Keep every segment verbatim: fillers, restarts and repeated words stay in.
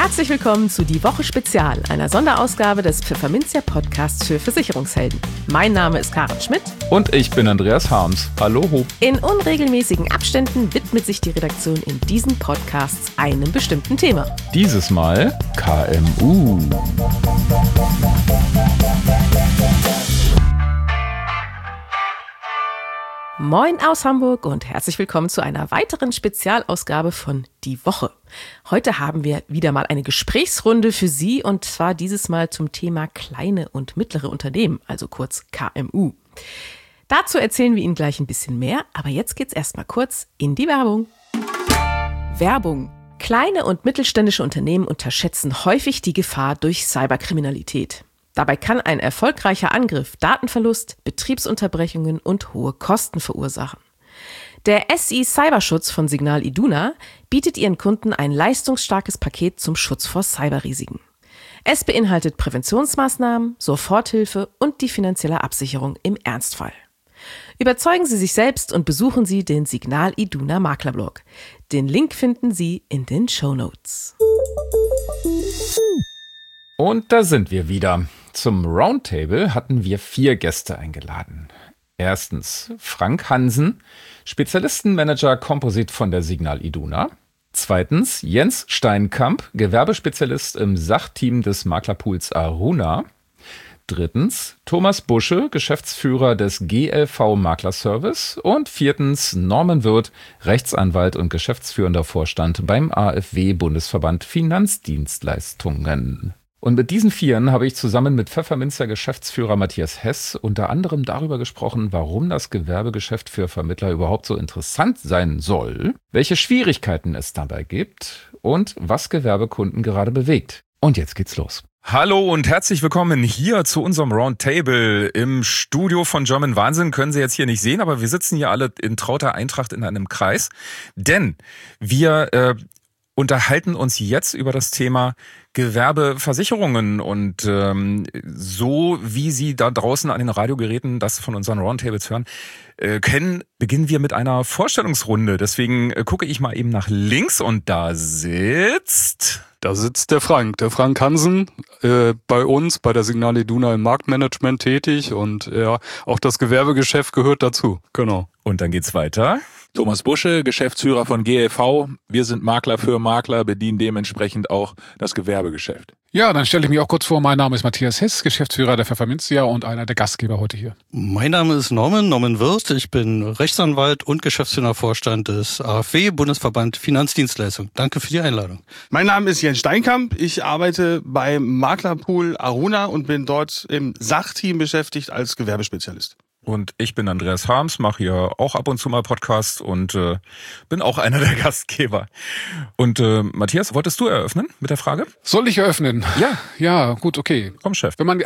Herzlich willkommen zu Die Woche Spezial, einer Sonderausgabe des Pfefferminzia Podcasts für Versicherungshelden. Mein Name ist Karin Schmidt. Und ich bin Andreas Harms. Hallo. In unregelmäßigen Abständen widmet sich die Redaktion in diesen Podcasts einem bestimmten Thema. Dieses Mal K M U. Moin aus Hamburg und herzlich willkommen zu einer weiteren Spezialausgabe von Die Woche. Heute haben wir wieder mal eine Gesprächsrunde für Sie und zwar dieses Mal zum Thema kleine und mittlere Unternehmen, also kurz K M U. Dazu erzählen wir Ihnen gleich ein bisschen mehr, aber jetzt geht's erstmal kurz in die Werbung. Werbung. Kleine und mittelständische Unternehmen unterschätzen häufig die Gefahr durch Cyberkriminalität. Dabei kann ein erfolgreicher Angriff Datenverlust, Betriebsunterbrechungen und hohe Kosten verursachen. Der S I Cyberschutz von Signal Iduna bietet ihren Kunden ein leistungsstarkes Paket zum Schutz vor Cyberrisiken. Es beinhaltet Präventionsmaßnahmen, Soforthilfe und die finanzielle Absicherung im Ernstfall. Überzeugen Sie sich selbst und besuchen Sie den Signal Iduna Maklerblog. Den Link finden Sie in den Shownotes. Und da sind wir wieder. Zum Roundtable hatten wir vier Gäste eingeladen. Erstens Frank Hansen, Spezialistenmanager Composite von der Signal Iduna. Zweitens Jens Steinkamp, Gewerbespezialist im Sachteam des Maklerpools Aruna. Drittens Thomas Busche, Geschäftsführer des G L V Maklerservice. Und viertens Norman Wirth, Rechtsanwalt und geschäftsführender Vorstand beim A F W Bundesverband Finanzdienstleistungen. Und mit diesen Vieren habe ich zusammen mit Pfefferminzia Geschäftsführer Matthias Hess unter anderem darüber gesprochen, warum das Gewerbegeschäft für Vermittler überhaupt so interessant sein soll, welche Schwierigkeiten es dabei gibt und was Gewerbekunden gerade bewegt. Und jetzt geht's los. Hallo und herzlich willkommen hier zu unserem Roundtable im Studio von German Wahnsinn. Können Sie jetzt hier nicht sehen, aber wir sitzen hier alle in trauter Eintracht in einem Kreis, denn wir äh, unterhalten uns jetzt über das Thema Gewerbeversicherungen und ähm, so wie Sie da draußen an den Radiogeräten das von unseren Roundtables hören, äh, kennen, beginnen wir mit einer Vorstellungsrunde. Deswegen äh, gucke ich mal eben nach links und da sitzt... Da sitzt der Frank, der Frank Hansen, äh, bei uns, bei der Signal Iduna im Marktmanagement tätig und ja, auch das Gewerbegeschäft gehört dazu, genau. Und dann geht's weiter. Thomas Busche, Geschäftsführer von G L V. Wir sind Makler für Makler, bedienen dementsprechend auch das Gewerbegeschäft. Ja, dann stelle ich mich auch kurz vor. Mein Name ist Matthias Hess, Geschäftsführer der Pfefferminzia und einer der Gastgeber heute hier. Mein Name ist Norman, Norman Wirth. Ich bin Rechtsanwalt und geschäftsführender Vorstand des A F W, Bundesverband Finanzdienstleistungen. Danke für die Einladung. Mein Name ist Jens Steinkamp. Ich arbeite beim Maklerpool Aruna und bin dort im Sachteam beschäftigt als Gewerbespezialist. Und ich bin Andreas Harms, mache hier auch ab und zu mal Podcast und äh, bin auch einer der Gastgeber. Und äh, Matthias, wolltest du eröffnen mit der Frage? Soll ich eröffnen? Ja. Ja, gut, okay. Komm, Chef. Wenn man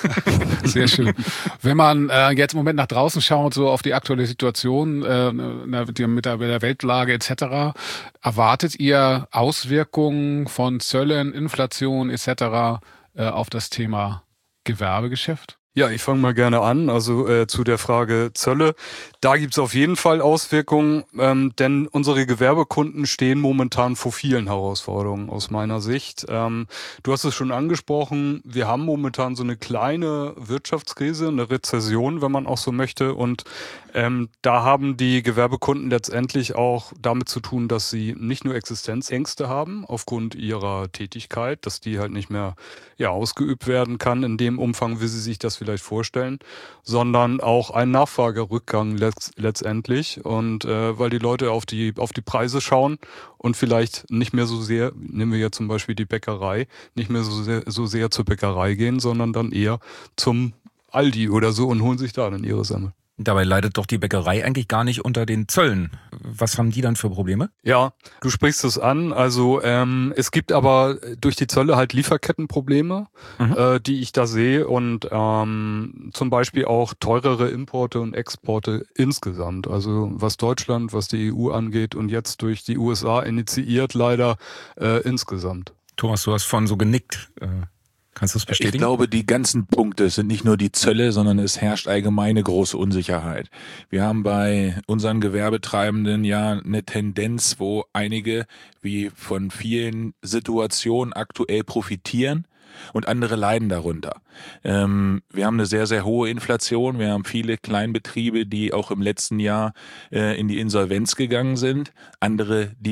sehr schön. Wenn man äh, jetzt im Moment nach draußen schaut, so auf die aktuelle Situation äh, mit der, mit der Weltlage et cetera, erwartet ihr Auswirkungen von Zöllen, Inflation et cetera äh, auf das Thema Gewerbegeschäft? Ja, ich fange mal gerne an, also äh, zu der Frage Zölle. Da gibt's auf jeden Fall Auswirkungen, ähm, denn unsere Gewerbekunden stehen momentan vor vielen Herausforderungen aus meiner Sicht. Ähm, du hast es schon angesprochen, wir haben momentan so eine kleine Wirtschaftskrise, eine Rezession, wenn man auch so möchte. Und ähm, da haben die Gewerbekunden letztendlich auch damit zu tun, dass sie nicht nur Existenzängste haben aufgrund ihrer Tätigkeit, dass die halt nicht mehr ja ausgeübt werden kann in dem Umfang, wie sie sich das vielleicht vorstellen, sondern auch ein Nachfragerückgang letzt, letztendlich und äh, weil die Leute auf die auf die Preise schauen und vielleicht nicht mehr so sehr, nehmen wir ja zum Beispiel die Bäckerei, nicht mehr so sehr, so sehr zur Bäckerei gehen, sondern dann eher zum Aldi oder so und holen sich da dann ihre Semmel. Dabei leidet doch die Bäckerei eigentlich gar nicht unter den Zöllen. Was haben die dann für Probleme? Ja, du sprichst es an. Also ähm, es gibt aber durch die Zölle halt Lieferkettenprobleme, mhm. äh, die ich da sehe und ähm, zum Beispiel auch teurere Importe und Exporte insgesamt. Also was Deutschland, was die E U angeht und jetzt durch die U S A initiiert leider äh, insgesamt. Thomas, du hast vorhin so genickt. Äh Kannst du es bestätigen? Ich glaube, die ganzen Punkte sind nicht nur die Zölle, sondern es herrscht allgemeine große Unsicherheit. Wir haben bei unseren Gewerbetreibenden ja eine Tendenz, wo einige wie von vielen Situationen aktuell profitieren und andere leiden darunter. Ähm, wir haben eine sehr, sehr hohe Inflation. Wir haben viele Kleinbetriebe, die auch im letzten Jahr äh, in die Insolvenz gegangen sind. Andere, die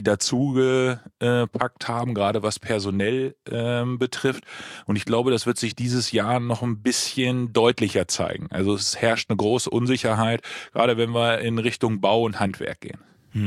dazugepackt haben, gerade was personell ähm, betrifft. Und ich glaube, das wird sich dieses Jahr noch ein bisschen deutlicher zeigen. Also es herrscht eine große Unsicherheit, gerade wenn wir in Richtung Bau und Handwerk gehen.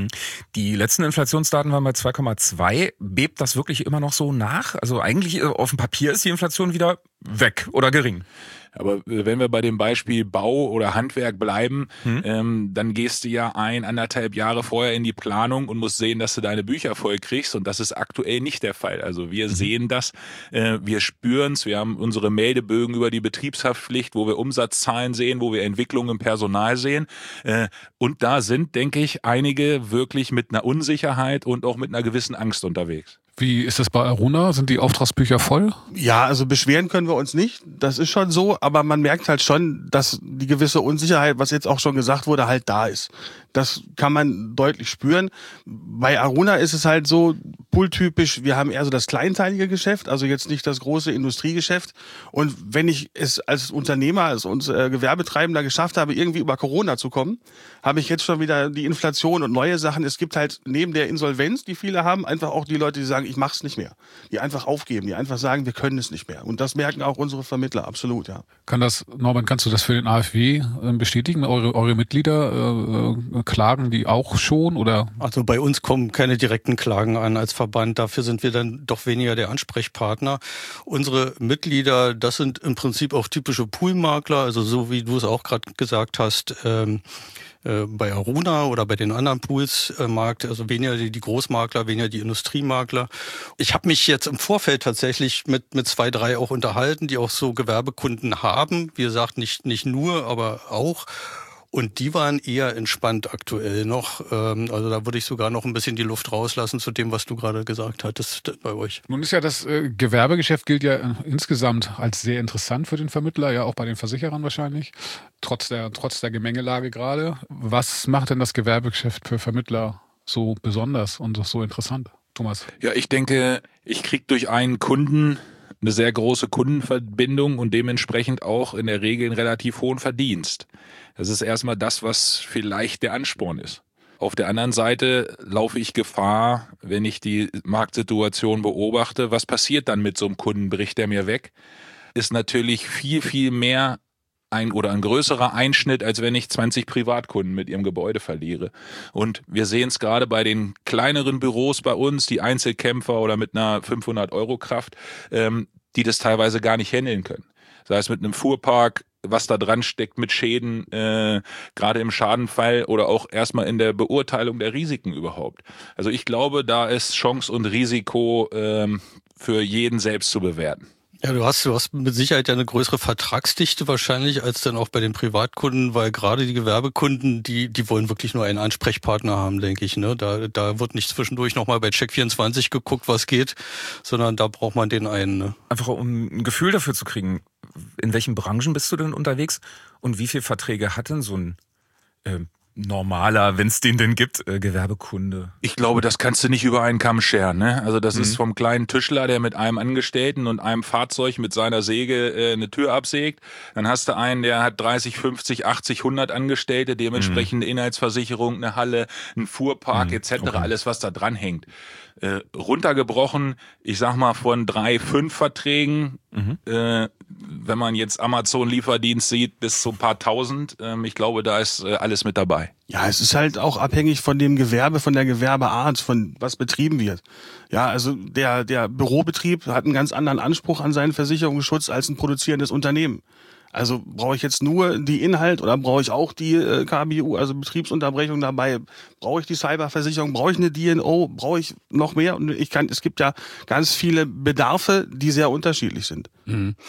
Die letzten Inflationsdaten waren bei zwei Komma zwei. Bebt das wirklich immer noch so nach? Also eigentlich auf dem Papier ist die Inflation wieder weg oder gering. Aber wenn wir bei dem Beispiel Bau oder Handwerk bleiben, hm. ähm, dann gehst du ja ein, anderthalb Jahre vorher in die Planung und musst sehen, dass du deine Bücher voll kriegst. Und das ist aktuell nicht der Fall. Also wir mhm. sehen das, äh, wir spüren es. Wir haben unsere Meldebögen über die Betriebshaftpflicht, wo wir Umsatzzahlen sehen, wo wir Entwicklungen im Personal sehen. Äh, und da sind, denke ich, einige wirklich mit einer Unsicherheit und auch mit einer gewissen Angst unterwegs. Wie ist das bei Aruna? Sind die Auftragsbücher voll? Ja, also beschweren können wir uns nicht. Das ist schon so, aber man merkt halt schon, dass die gewisse Unsicherheit, was jetzt auch schon gesagt wurde, halt da ist. Das kann man deutlich spüren. Bei Aruna ist es halt so pooltypisch, wir haben eher so das kleinteilige Geschäft, also jetzt nicht das große Industriegeschäft. Und wenn ich es als Unternehmer, als uns äh, Gewerbetreibender geschafft habe, irgendwie über Corona zu kommen, habe ich jetzt schon wieder die Inflation und neue Sachen. Es gibt halt neben der Insolvenz, die viele haben, einfach auch die Leute, die sagen, ich mach's nicht mehr. Die einfach aufgeben, die einfach sagen, wir können es nicht mehr. Und das merken auch unsere Vermittler, absolut, ja. Kann das, Norman, kannst du das für den A F W bestätigen? Eure, eure Mitglieder äh, klagen die auch schon, oder? Also bei uns kommen keine direkten Klagen an als Verband. Dafür sind wir dann doch weniger der Ansprechpartner. Unsere Mitglieder, das sind im Prinzip auch typische Poolmakler, also so wie du es auch gerade gesagt hast, ähm, bei Aruna oder bei den anderen Pools äh, Markt, also weniger die, die Großmakler, weniger die Industriemakler. Ich habe mich jetzt im Vorfeld tatsächlich mit mit zwei, drei auch unterhalten, die auch so Gewerbekunden haben. Wie gesagt, nicht nicht nur, aber auch. Und die waren eher entspannt aktuell noch. Also da würde ich sogar noch ein bisschen die Luft rauslassen zu dem, was du gerade gesagt hattest bei euch. Nun ist ja das äh, Gewerbegeschäft gilt ja äh, insgesamt als sehr interessant für den Vermittler, ja auch bei den Versicherern wahrscheinlich, trotz der, trotz der Gemengelage gerade. Was macht denn das Gewerbegeschäft für Vermittler so besonders und so interessant, Thomas? Ja, ich denke, ich kriege durch einen Kunden eine sehr große Kundenverbindung und dementsprechend auch in der Regel einen relativ hohen Verdienst. Das ist erstmal das, was vielleicht der Ansporn ist. Auf der anderen Seite laufe ich Gefahr, wenn ich die Marktsituation beobachte, was passiert dann mit so einem Kunden? Bricht der mir weg? Ist natürlich viel, viel mehr ein oder ein größerer Einschnitt, als wenn ich zwanzig Privatkunden mit ihrem Gebäude verliere. Und wir sehen es gerade bei den kleineren Büros bei uns, die Einzelkämpfer oder mit einer fünfhundert Euro Kraft, ähm, die das teilweise gar nicht handeln können. Sei es mit einem Fuhrpark, was da dran steckt mit Schäden, äh, gerade im Schadenfall oder auch erstmal in der Beurteilung der Risiken überhaupt. Also ich glaube, da ist Chance und Risiko ähm, für jeden selbst zu bewerten. Ja, du hast, du hast mit Sicherheit ja eine größere Vertragsdichte wahrscheinlich als dann auch bei den Privatkunden, weil gerade die Gewerbekunden, die, die wollen wirklich nur einen Ansprechpartner haben, denke ich, ne? Da, da wird nicht zwischendurch nochmal bei Check vierundzwanzig geguckt, was geht, sondern da braucht man den einen, ne? Einfach um ein Gefühl dafür zu kriegen, in welchen Branchen bist du denn unterwegs und wie viele Verträge hat denn so ein, äh, normaler, wenn es den denn gibt, äh, Gewerbekunde? Ich glaube, das kannst du nicht über einen Kamm scheren, ne? Also das mhm. ist vom kleinen Tischler, der mit einem Angestellten und einem Fahrzeug mit seiner Säge äh, eine Tür absägt. Dann hast du einen, der hat dreißig, fünfzig, achtzig, hundert Angestellte, dementsprechend eine Inhaltsversicherung, eine Halle, ein Fuhrpark mhm. et cetera. Okay. Alles, was da dran hängt. Äh, runtergebrochen, ich sag mal von drei, fünf Verträgen, mhm. äh, wenn man jetzt Amazon-Lieferdienst sieht, bis zu ein paar tausend. Ähm, ich glaube, da ist äh, alles mit dabei. Ja, es ist halt auch abhängig von dem Gewerbe, von der Gewerbeart, von was betrieben wird. Ja, also der, der Bürobetrieb hat einen ganz anderen Anspruch an seinen Versicherungsschutz als ein produzierendes Unternehmen. Also brauche ich jetzt nur die Inhalt oder brauche ich auch die äh, K B U, also Betriebsunterbrechung dabei? Brauche ich die Cyberversicherung? Brauche ich eine D N O? Brauche ich noch mehr? Und ich kann, es gibt ja ganz viele Bedarfe, die sehr unterschiedlich sind. Mhm.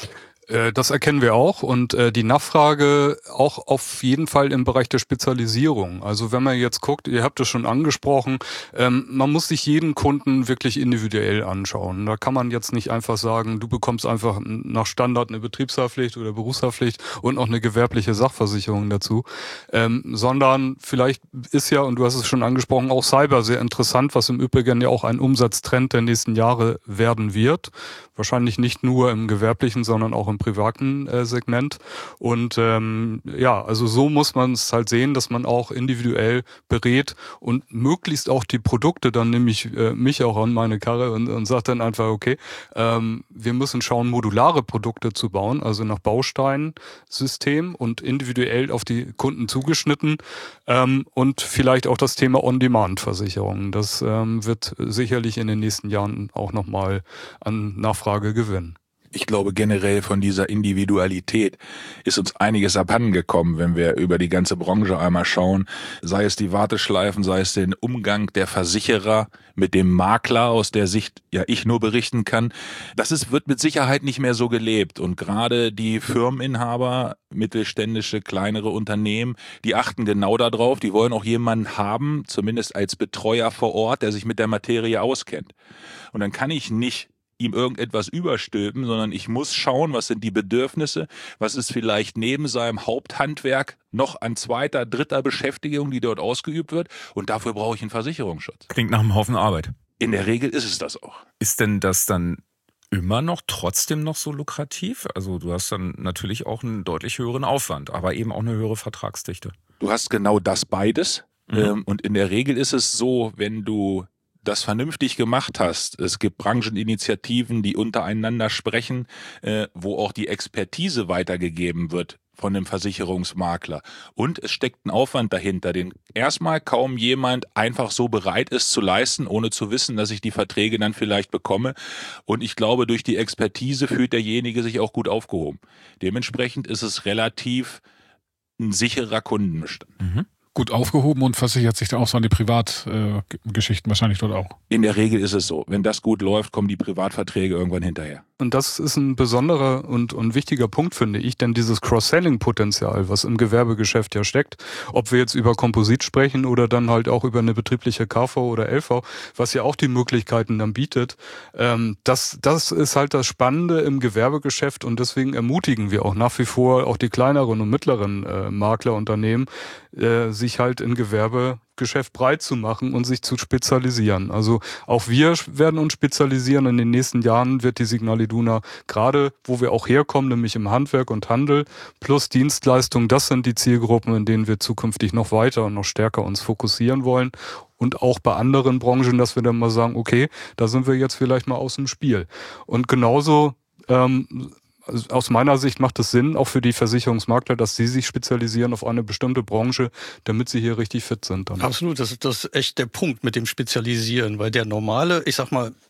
Das erkennen wir auch und äh, die Nachfrage auch auf jeden Fall im Bereich der Spezialisierung. Also wenn man jetzt guckt, ihr habt es schon angesprochen, ähm, man muss sich jeden Kunden wirklich individuell anschauen. Da kann man jetzt nicht einfach sagen, du bekommst einfach nach Standard eine Betriebshaftpflicht oder Berufshaftpflicht und noch eine gewerbliche Sachversicherung dazu, ähm, sondern vielleicht ist ja, und du hast es schon angesprochen, auch Cyber sehr interessant, was im Übrigen ja auch ein Umsatztrend der nächsten Jahre werden wird. Wahrscheinlich nicht nur im gewerblichen, sondern auch im privaten äh, Segment. Und ähm, ja, also so muss man es halt sehen, dass man auch individuell berät und möglichst auch die Produkte, dann nehme ich äh, mich auch an meine Karre und, und sage dann einfach, okay, ähm, wir müssen schauen, modulare Produkte zu bauen, also nach Bausteinsystem und individuell auf die Kunden zugeschnitten ähm, und vielleicht auch das Thema On-Demand-Versicherung. Das ähm, wird sicherlich in den nächsten Jahren auch nochmal an Nachfrage gewinnen. Ich glaube, generell von dieser Individualität ist uns einiges abhandengekommen, wenn wir über die ganze Branche einmal schauen. Sei es die Warteschleifen, sei es den Umgang der Versicherer mit dem Makler, aus der Sicht ja ich nur berichten kann. Das ist, wird mit Sicherheit nicht mehr so gelebt. Und gerade die Firmeninhaber, mittelständische, kleinere Unternehmen, die achten genau darauf. Die wollen auch jemanden haben, zumindest als Betreuer vor Ort, der sich mit der Materie auskennt. Und dann kann ich nicht ihm irgendetwas überstülpen, sondern ich muss schauen, was sind die Bedürfnisse, was ist vielleicht neben seinem Haupthandwerk noch an zweiter, dritter Beschäftigung, die dort ausgeübt wird, und dafür brauche ich einen Versicherungsschutz. Klingt nach einem Haufen Arbeit. In der Regel ist es das auch. Ist denn das dann immer noch trotzdem noch so lukrativ? Also du hast dann natürlich auch einen deutlich höheren Aufwand, aber eben auch eine höhere Vertragsdichte. Du hast genau das beides. Mhm. Und in der Regel ist es so, wenn du das vernünftig gemacht hast. Es gibt Brancheninitiativen, die untereinander sprechen, äh, wo auch die Expertise weitergegeben wird von dem Versicherungsmakler. Und es steckt ein Aufwand dahinter, den erstmal kaum jemand einfach so bereit ist zu leisten, ohne zu wissen, dass ich die Verträge dann vielleicht bekomme. Und ich glaube, durch die Expertise fühlt derjenige sich auch gut aufgehoben. Dementsprechend ist es relativ ein sicherer Kundenbestand. Mhm. Gut aufgehoben und versichert sich dann auch so an die Privatgeschichten äh, wahrscheinlich dort auch. In der Regel ist es so. Wenn das gut läuft, kommen die Privatverträge irgendwann hinterher. Und das ist ein besonderer und, und wichtiger Punkt, finde ich, denn dieses Cross-Selling-Potenzial, was im Gewerbegeschäft ja steckt, ob wir jetzt über Komposit sprechen oder dann halt auch über eine betriebliche K V oder L V, was ja auch die Möglichkeiten dann bietet, ähm, das, das ist halt das Spannende im Gewerbegeschäft, und deswegen ermutigen wir auch nach wie vor auch die kleineren und mittleren äh, Maklerunternehmen, äh, sich halt in Gewerbegeschäft breit zu machen und sich zu spezialisieren. Also auch wir werden uns spezialisieren. In den nächsten Jahren wird die Signal Iduna, gerade wo wir auch herkommen, nämlich im Handwerk und Handel plus Dienstleistung, das sind die Zielgruppen, in denen wir zukünftig noch weiter und noch stärker uns fokussieren wollen. Und auch bei anderen Branchen, dass wir dann mal sagen, okay, da sind wir jetzt vielleicht mal aus dem Spiel. Und genauso ähm, Also aus meiner Sicht macht es Sinn, auch für die Versicherungsmakler, dass sie sich spezialisieren auf eine bestimmte Branche, damit sie hier richtig fit sind. Dann. Absolut, das ist, das ist echt der Punkt mit dem Spezialisieren, weil der normale, ich sag mal,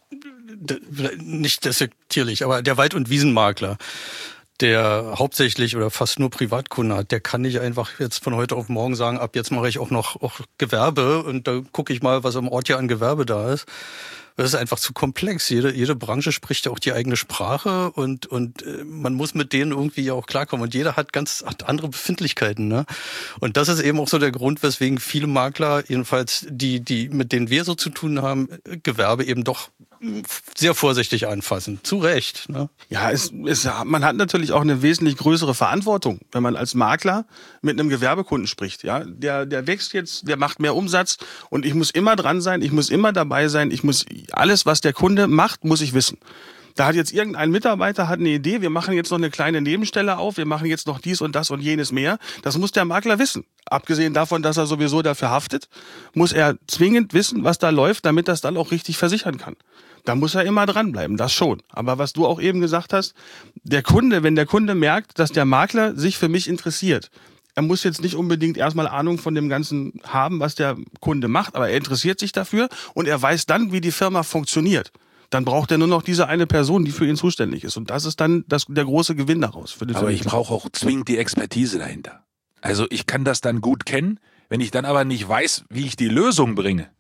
nicht despektierlich, aber der Wald- und Wiesenmakler, der hauptsächlich oder fast nur Privatkunden hat, der kann nicht einfach jetzt von heute auf morgen sagen, ab jetzt mache ich auch noch auch Gewerbe und da gucke ich mal, was im Ort hier an Gewerbe da ist. Das ist einfach zu komplex. Jede, jede Branche spricht ja auch die eigene Sprache und, und äh, man muss mit denen irgendwie ja auch klarkommen. Und jeder hat ganz hat andere Befindlichkeiten, ne? Und das ist eben auch so der Grund, weswegen viele Makler, jedenfalls die, die mit denen wir so zu tun haben, Gewerbe eben doch sehr vorsichtig anfassen. Zu Recht, ne? Ja, es, es, man hat natürlich auch eine wesentlich größere Verantwortung, wenn man als Makler mit einem Gewerbekunden spricht. Ja, der, der wächst jetzt, der macht mehr Umsatz und ich muss immer dran sein, ich muss immer dabei sein, ich muss alles, was der Kunde macht, muss ich wissen. Da hat jetzt irgendein Mitarbeiter hat eine Idee, wir machen jetzt noch eine kleine Nebenstelle auf, wir machen jetzt noch dies und das und jenes mehr. Das muss der Makler wissen. Abgesehen davon, dass er sowieso dafür haftet, muss er zwingend wissen, was da läuft, damit er es dann auch richtig versichern kann. Da muss er immer dranbleiben, das schon. Aber was du auch eben gesagt hast, der Kunde, wenn der Kunde merkt, dass der Makler sich für mich interessiert, er muss jetzt nicht unbedingt erstmal Ahnung von dem Ganzen haben, was der Kunde macht, aber er interessiert sich dafür und er weiß dann, wie die Firma funktioniert. Dann braucht er nur noch diese eine Person, die für ihn zuständig ist. Und das ist dann das, der große Gewinn daraus. Für den aber ich brauche auch zwingend die Expertise dahinter. Also ich kann das dann gut kennen, wenn ich dann aber nicht weiß, wie ich die Lösung bringe.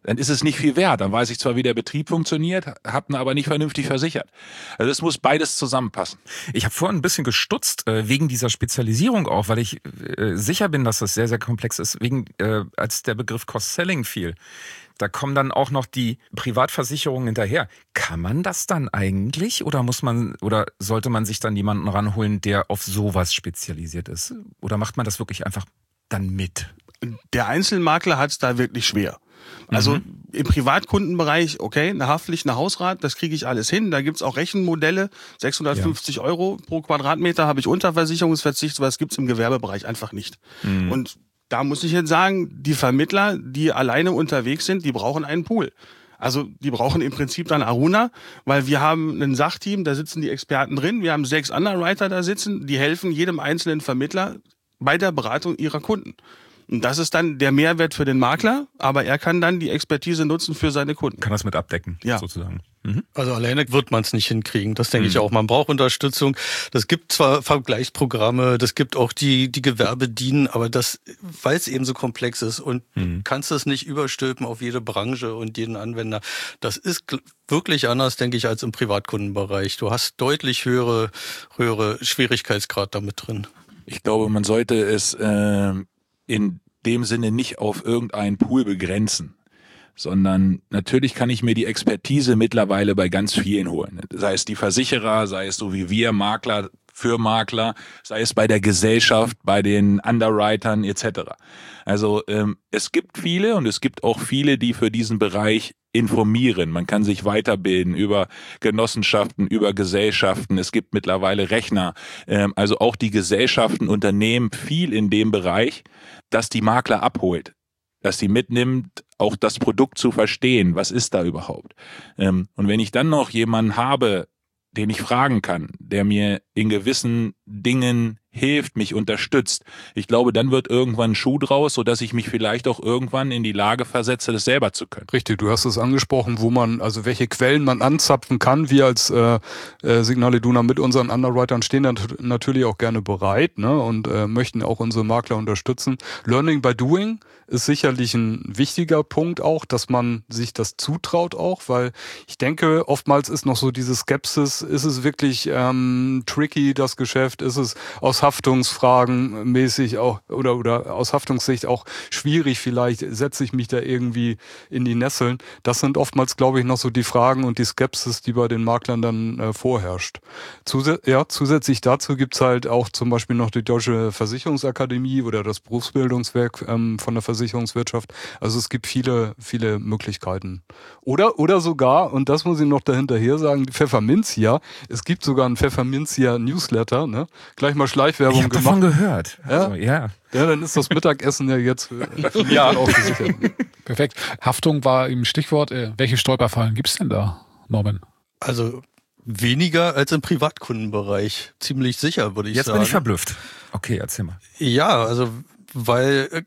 dann ist es nicht viel wert. Dann weiß ich zwar, wie der Betrieb funktioniert, habe ihn aber nicht vernünftig versichert. Also es muss beides zusammenpassen. Ich habe vorhin ein bisschen gestutzt, äh, wegen dieser Spezialisierung auch, weil ich äh, sicher bin, dass das sehr, sehr komplex ist, wegen äh, als der Begriff Cross-Selling fiel. Da kommen dann auch noch die Privatversicherungen hinterher. Kann man das dann eigentlich oder muss man oder sollte man sich dann jemanden ranholen, der auf sowas spezialisiert ist? Oder macht man das wirklich einfach dann mit? Der Einzelmakler hat es da wirklich schwer. Also mhm. im Privatkundenbereich, okay, eine Haftpflicht, eine Hausrat, das kriege ich alles hin. Da gibt's auch Rechenmodelle, sechshundertfünfzig ja. Euro pro Quadratmeter habe ich Unterversicherungsverzicht, was gibt's im Gewerbebereich einfach nicht. Mhm. Und da muss ich jetzt sagen, die Vermittler, die alleine unterwegs sind, die brauchen einen Pool. Also die brauchen im Prinzip dann Aruna, weil wir haben ein Sachteam, da sitzen die Experten drin, wir haben sechs Underwriter da sitzen, die helfen jedem einzelnen Vermittler bei der Beratung ihrer Kunden. Und das ist dann der Mehrwert für den Makler, aber er kann dann die Expertise nutzen für seine Kunden. Kann das mit abdecken, ja. sozusagen. Mhm. Also alleine wird man es nicht hinkriegen, das denke mhm. ich auch. Man braucht Unterstützung. Das gibt zwar Vergleichsprogramme, das gibt auch die die Gewerbe dienen, aber das, weil es eben so komplex ist und mhm. kannst es nicht überstülpen auf jede Branche und jeden Anwender. Das ist wirklich anders, denke ich, als im Privatkundenbereich. Du hast deutlich höhere höhere Schwierigkeitsgrad damit drin. Ich glaube, man sollte es äh, in dem Sinne nicht auf irgendeinen Pool begrenzen, sondern natürlich kann ich mir die Expertise mittlerweile bei ganz vielen holen. Sei es die Versicherer, sei es so wie wir, Makler für Makler, sei es bei der Gesellschaft, bei den Underwritern et cetera. Also ähm, es gibt viele und es gibt auch viele, die für diesen Bereich informieren. Man kann sich weiterbilden über Genossenschaften, über Gesellschaften. Es gibt mittlerweile Rechner. Ähm, also auch die Gesellschaften unternehmen viel in dem Bereich, dass die Makler abholt, dass sie mitnimmt, auch das Produkt zu verstehen. Was ist da überhaupt? Ähm, und wenn ich dann noch jemanden habe, den ich fragen kann, der mir in gewissen Dingen hilft, mich unterstützt. Ich glaube, dann wird irgendwann ein Schuh draus, sodass ich mich vielleicht auch irgendwann in die Lage versetze, das selber zu können. Richtig, du hast es angesprochen, wo man, also welche Quellen man anzapfen kann. Wir als äh, äh, Signal Iduna mit unseren Underwritern stehen dann natürlich auch gerne bereit, ne, und äh, möchten auch unsere Makler unterstützen. Learning by doing ist sicherlich ein wichtiger Punkt auch, dass man sich das zutraut auch, weil ich denke, oftmals ist noch so diese Skepsis, ist es wirklich ähm, tricky, das Geschäft, ist es aus Haftungsfragen mäßig auch oder oder aus Haftungssicht auch schwierig, vielleicht setze ich mich da irgendwie in die Nesseln. Das sind oftmals, glaube ich, noch so die Fragen und die Skepsis, die bei den Maklern dann äh, vorherrscht. Zus- ja, zusätzlich dazu gibt's halt auch zum Beispiel noch die Deutsche Versicherungsakademie oder das Berufsbildungswerk ähm, von der Versicherungswirtschaft. Also es gibt viele, viele Möglichkeiten. Oder oder sogar, und das muss ich noch dahinterher sagen, die Pfefferminzia. Es gibt sogar einen Pfefferminzia Newsletter, ne? Gleich mal Schleichwerbung ich hab gemacht. Davon gehört. Ja? Also, ja. Ja, dann ist das Mittagessen ja jetzt ja auch gesichert. Perfekt. Haftung war im Stichwort. Äh, welche Stolperfallen gibt's denn da, Norman? Also weniger als im Privatkundenbereich. Ziemlich sicher, würde ich jetzt sagen. Jetzt bin ich verblüfft. Okay, erzähl mal. Ja, also weil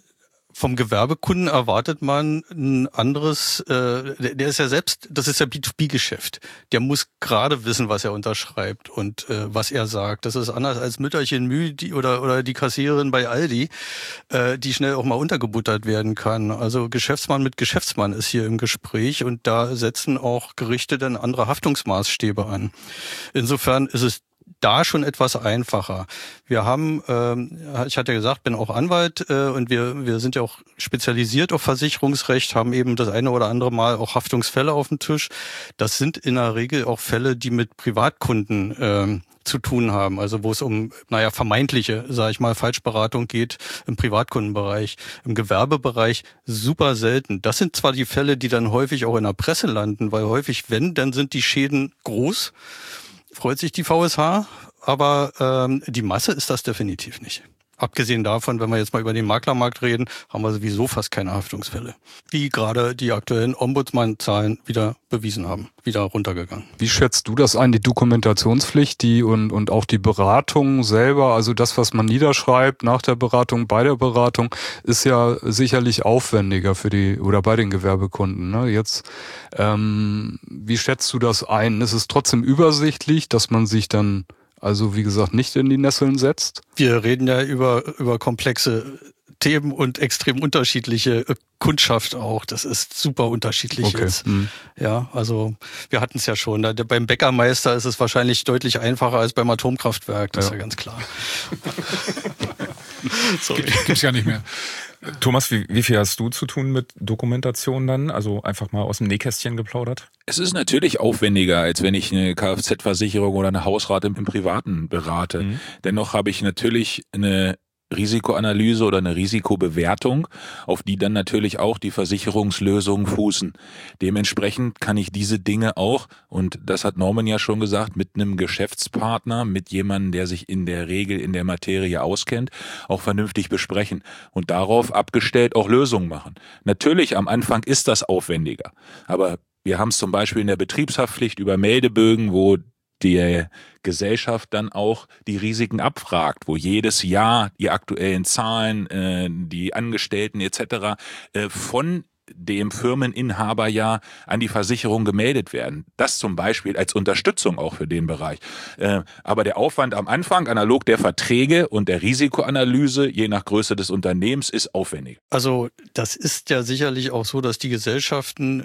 vom Gewerbekunden erwartet man ein anderes, äh, der ist ja selbst, das ist ja B zwei B-Geschäft. Der muss gerade wissen, was er unterschreibt und äh, was er sagt. Das ist anders als Mütterchen Müh die, oder oder die Kassiererin bei Aldi, äh, die schnell auch mal untergebuttert werden kann. Also Geschäftsmann mit Geschäftsmann ist hier im Gespräch und da setzen auch Gerichte dann andere Haftungsmaßstäbe an. Insofern ist es da schon etwas einfacher. Wir haben, ähm, ich hatte ja gesagt, bin auch Anwalt äh, und wir wir sind ja auch spezialisiert auf Versicherungsrecht, haben eben das eine oder andere Mal auch Haftungsfälle auf dem Tisch. Das sind in der Regel auch Fälle, die mit Privatkunden ähm, zu tun haben, also wo es um, naja, vermeintliche, sage ich mal, Falschberatung geht im Privatkundenbereich. Im Gewerbebereich super selten. Das sind zwar die Fälle, die dann häufig auch in der Presse landen, weil häufig, wenn, dann sind die Schäden groß. Freut sich die V S H, aber ähm, die Masse ist das definitiv nicht. Abgesehen davon, wenn wir jetzt mal über den Maklermarkt reden, haben wir sowieso fast keine Haftungsfälle, wie gerade die aktuellen Ombudsmann-Zahlen wieder bewiesen haben, wieder runtergegangen. Wie schätzt du das ein, die Dokumentationspflicht, die und und auch die Beratung selber, also das, was man niederschreibt nach der Beratung, bei der Beratung, ist ja sicherlich aufwendiger für die oder bei den Gewerbekunden. Ne? Jetzt, ähm, wie schätzt du das ein? Ist es trotzdem übersichtlich, dass man sich dann also wie gesagt nicht in die Nesseln setzt? Wir reden ja über über komplexe Themen und extrem unterschiedliche Kundschaft auch. Das ist super unterschiedlich Okay. jetzt. Mhm. Ja, also wir hatten es ja schon. Da, beim Bäckermeister ist es wahrscheinlich deutlich einfacher als beim Atomkraftwerk. Das Ja. ist ja ganz klar. Gibt's ja nicht mehr. Thomas, wie, wie viel hast du zu tun mit Dokumentation dann? Also einfach mal aus dem Nähkästchen geplaudert? Es ist natürlich aufwendiger, als wenn ich eine Kfz-Versicherung oder eine Hausrat im, im Privaten berate. Mhm. Dennoch habe ich natürlich eine Risikoanalyse oder eine Risikobewertung, auf die dann natürlich auch die Versicherungslösungen fußen. Dementsprechend kann ich diese Dinge auch, und das hat Norman ja schon gesagt, mit einem Geschäftspartner, mit jemandem, der sich in der Regel in der Materie auskennt, auch vernünftig besprechen und darauf abgestellt auch Lösungen machen. Natürlich am Anfang ist das aufwendiger, aber wir haben es zum Beispiel in der Betriebshaftpflicht über Meldebögen, wo die Gesellschaft dann auch die Risiken abfragt, wo jedes Jahr die aktuellen Zahlen, äh, die Angestellten et cetera äh, von dem Firmeninhaber ja an die Versicherung gemeldet werden. Das zum Beispiel als Unterstützung auch für den Bereich. Äh, aber der Aufwand am Anfang, analog der Verträge und der Risikoanalyse, je nach Größe des Unternehmens, ist aufwendig. Also das ist ja sicherlich auch so, dass die Gesellschaften,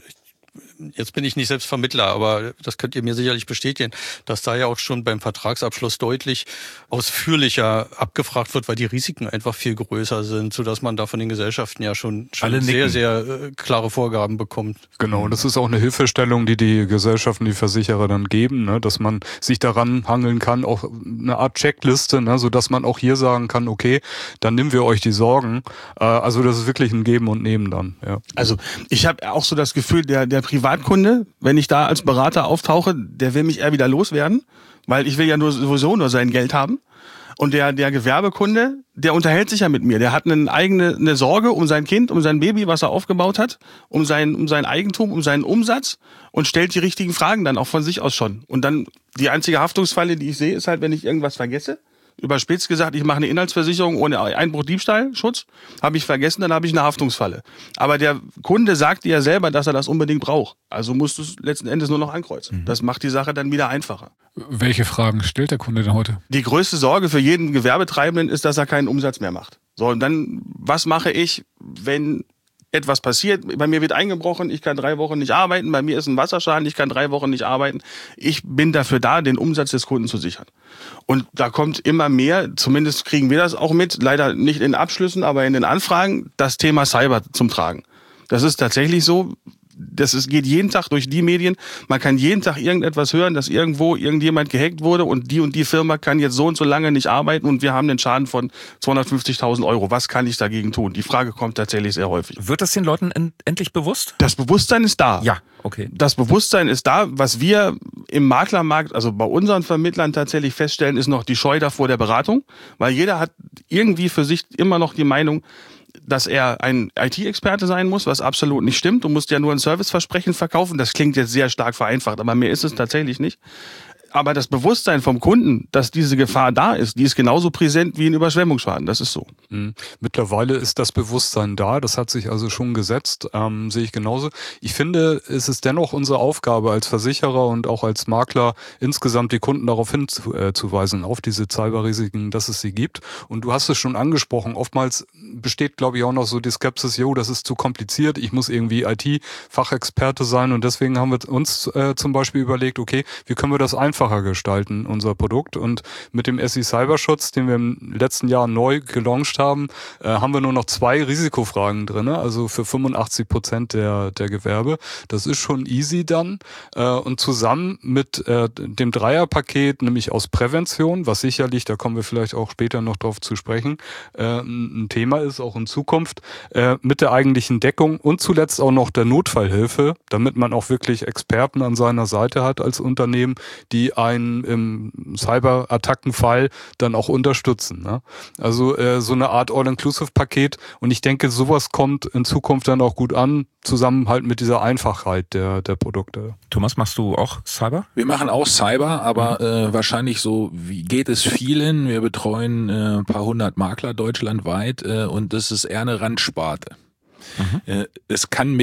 jetzt bin ich nicht selbst Vermittler, aber das könnt ihr mir sicherlich bestätigen, dass da ja auch schon beim Vertragsabschluss deutlich ausführlicher abgefragt wird, weil die Risiken einfach viel größer sind, sodass man da von den Gesellschaften ja schon, schon Alle sehr, nicken. sehr äh, klare Vorgaben bekommt. Genau, das ist auch eine Hilfestellung, die die Gesellschaften, die Versicherer dann geben, ne, dass man sich daran hangeln kann, auch eine Art Checkliste, ne, sodass man auch hier sagen kann, okay, dann nehmen wir euch die Sorgen. Äh, also das ist wirklich ein Geben und Nehmen dann. Ja. Also ich habe auch so das Gefühl, der, der Privatkunde, wenn ich da als Berater auftauche, der will mich eher wieder loswerden, weil ich will ja nur sowieso nur sein Geld haben. Und der, der Gewerbekunde, der unterhält sich ja mit mir. Der hat eine eigene eine Sorge um sein Kind, um sein Baby, was er aufgebaut hat, um sein, um sein Eigentum, um seinen Umsatz und stellt die richtigen Fragen dann auch von sich aus schon. Und dann die einzige Haftungsfalle, die ich sehe, ist halt, wenn ich irgendwas vergesse. Überspitzt gesagt, ich mache eine Inhaltsversicherung ohne Einbruch, Diebstahl, Schutz. Habe ich vergessen, dann habe ich eine Haftungsfalle. Aber der Kunde sagt dir ja selber, dass er das unbedingt braucht. Also musst du es letzten Endes nur noch ankreuzen. Mhm. Das macht die Sache dann wieder einfacher. Welche Fragen stellt der Kunde denn heute? Die größte Sorge für jeden Gewerbetreibenden ist, dass er keinen Umsatz mehr macht. So, und dann, was mache ich, wenn etwas passiert, bei mir wird eingebrochen, ich kann drei Wochen nicht arbeiten, bei mir ist ein Wasserschaden, ich kann drei Wochen nicht arbeiten. Ich bin dafür da, den Umsatz des Kunden zu sichern. Und da kommt immer mehr, zumindest kriegen wir das auch mit, leider nicht in Abschlüssen, aber in den Anfragen, das Thema Cyber zum Tragen. Das ist tatsächlich so. Das ist, geht jeden Tag durch die Medien. Man kann jeden Tag irgendetwas hören, dass irgendwo irgendjemand gehackt wurde und die und die Firma kann jetzt so und so lange nicht arbeiten und wir haben einen Schaden von zweihundertfünfzigtausend Euro. Was kann ich dagegen tun? Die Frage kommt tatsächlich sehr häufig. Wird das den Leuten en- endlich bewusst? Das Bewusstsein ist da. Ja, okay. Das Bewusstsein ist da. Was wir im Maklermarkt, also bei unseren Vermittlern tatsächlich feststellen, ist noch die Scheu davor der Beratung, weil jeder hat irgendwie für sich immer noch die Meinung, dass er ein I T-Experte sein muss, was absolut nicht stimmt. Du musst ja nur ein Serviceversprechen verkaufen. Das klingt jetzt sehr stark vereinfacht, aber mehr ist es tatsächlich nicht. Aber das Bewusstsein vom Kunden, dass diese Gefahr da ist, die ist genauso präsent wie ein Überschwemmungsschaden. Das ist so. Mhm. Mittlerweile ist das Bewusstsein da. Das hat sich also schon gesetzt, ähm, sehe ich genauso. Ich finde, es ist dennoch unsere Aufgabe als Versicherer und auch als Makler, insgesamt die Kunden darauf hinzuweisen, auf diese Cyberrisiken, dass es sie gibt. Und du hast es schon angesprochen. Oftmals besteht, glaube ich, auch noch so die Skepsis, jo, das ist zu kompliziert. Ich muss irgendwie I T-Fachexperte sein. Und deswegen haben wir uns äh, zum Beispiel überlegt, okay, wie können wir das einfach gestalten, unser Produkt. Und mit dem S I Cyberschutz, den wir im letzten Jahr neu gelauncht haben, äh, haben wir nur noch zwei Risikofragen drin, also für fünfundachtzig Prozent der, der Gewerbe. Das ist schon easy dann. Äh, und zusammen mit äh, dem Dreierpaket, nämlich aus Prävention, was sicherlich, da kommen wir vielleicht auch später noch drauf zu sprechen, äh, ein Thema ist, auch in Zukunft, äh, mit der eigentlichen Deckung und zuletzt auch noch der Notfallhilfe, damit man auch wirklich Experten an seiner Seite hat als Unternehmen, die einen im Cyber-Attackenfall dann auch unterstützen. Ne? Also äh, so eine Art All-Inclusive-Paket. Und ich denke, sowas kommt in Zukunft dann auch gut an, zusammen halt mit dieser Einfachheit der, der Produkte. Thomas, machst du auch Cyber? Wir machen auch Cyber, aber äh, wahrscheinlich so, wie geht es vielen? Wir betreuen äh, ein paar hundert Makler deutschlandweit äh, und das ist eher eine Randsparte. Mhm. Äh, es kann mit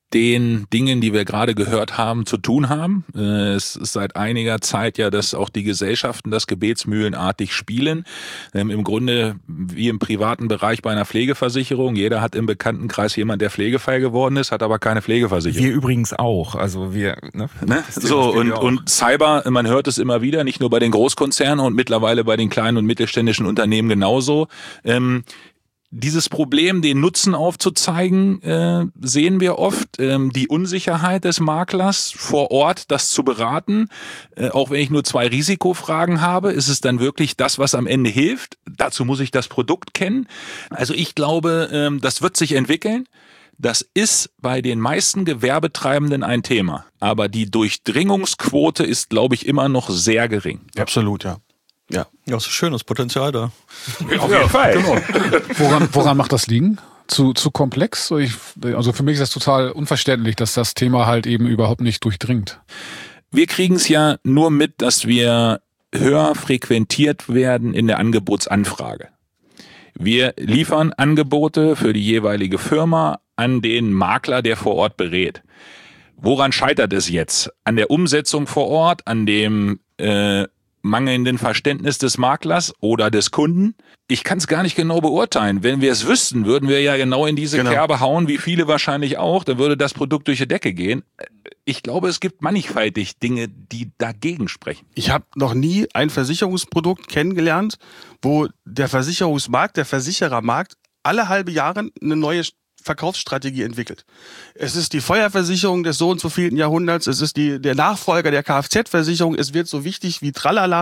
den Dingen, die wir gerade gehört haben, zu tun haben. Es ist seit einiger Zeit ja, dass auch die Gesellschaften das gebetsmühlenartig spielen. Im Grunde wie im privaten Bereich bei einer Pflegeversicherung. Jeder hat im Bekanntenkreis jemand, der pflegefrei geworden ist, hat aber keine Pflegeversicherung. Wir übrigens auch. Also wir, ne? ne? So, und, und Cyber, man hört es immer wieder, nicht nur bei den Großkonzernen und mittlerweile bei den kleinen und mittelständischen Unternehmen genauso. Ähm, Dieses Problem, den Nutzen aufzuzeigen, äh, sehen wir oft. Ähm, die Unsicherheit des Maklers vor Ort, das zu beraten. Äh, auch wenn ich nur zwei Risikofragen habe, ist es dann wirklich das, was am Ende hilft? Dazu muss ich das Produkt kennen. Also ich glaube, ähm, das wird sich entwickeln. Das ist bei den meisten Gewerbetreibenden ein Thema. Aber die Durchdringungsquote ist, glaube ich, immer noch sehr gering. Absolut, ja. Ja. Ja, ist schön, das Potenzial da. Ja, auf jeden Fall. Genau. Woran, woran macht das liegen? Zu, zu komplex? Ich, also für mich ist das total unverständlich, dass das Thema halt eben überhaupt nicht durchdringt. Wir kriegen es ja nur mit, dass wir höher frequentiert werden in der Angebotsanfrage. Wir liefern Angebote für die jeweilige Firma an den Makler, der vor Ort berät. Woran scheitert es jetzt? An der Umsetzung vor Ort, an dem äh, mangelnden Verständnis des Maklers oder des Kunden? Ich kann es gar nicht genau beurteilen. Wenn wir es wüssten, würden wir ja genau in diese genau. Kerbe hauen, wie viele wahrscheinlich auch. Dann würde das Produkt durch die Decke gehen. Ich glaube, es gibt mannigfaltig Dinge, die dagegen sprechen. Ich habe noch nie ein Versicherungsprodukt kennengelernt, wo der Versicherungsmarkt, der Versicherermarkt alle halbe Jahre eine neue Verkaufsstrategie entwickelt. Es ist die Feuerversicherung des so und so vielten Jahrhunderts, es ist die, der Nachfolger der Kfz-Versicherung, es wird so wichtig wie Tralala.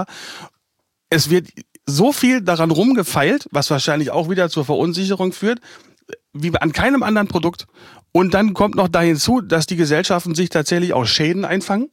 Es wird so viel daran rumgefeilt, was wahrscheinlich auch wieder zur Verunsicherung führt, wie an keinem anderen Produkt. Und dann kommt noch da hinzu, dass die Gesellschaften sich tatsächlich auch Schäden einfangen,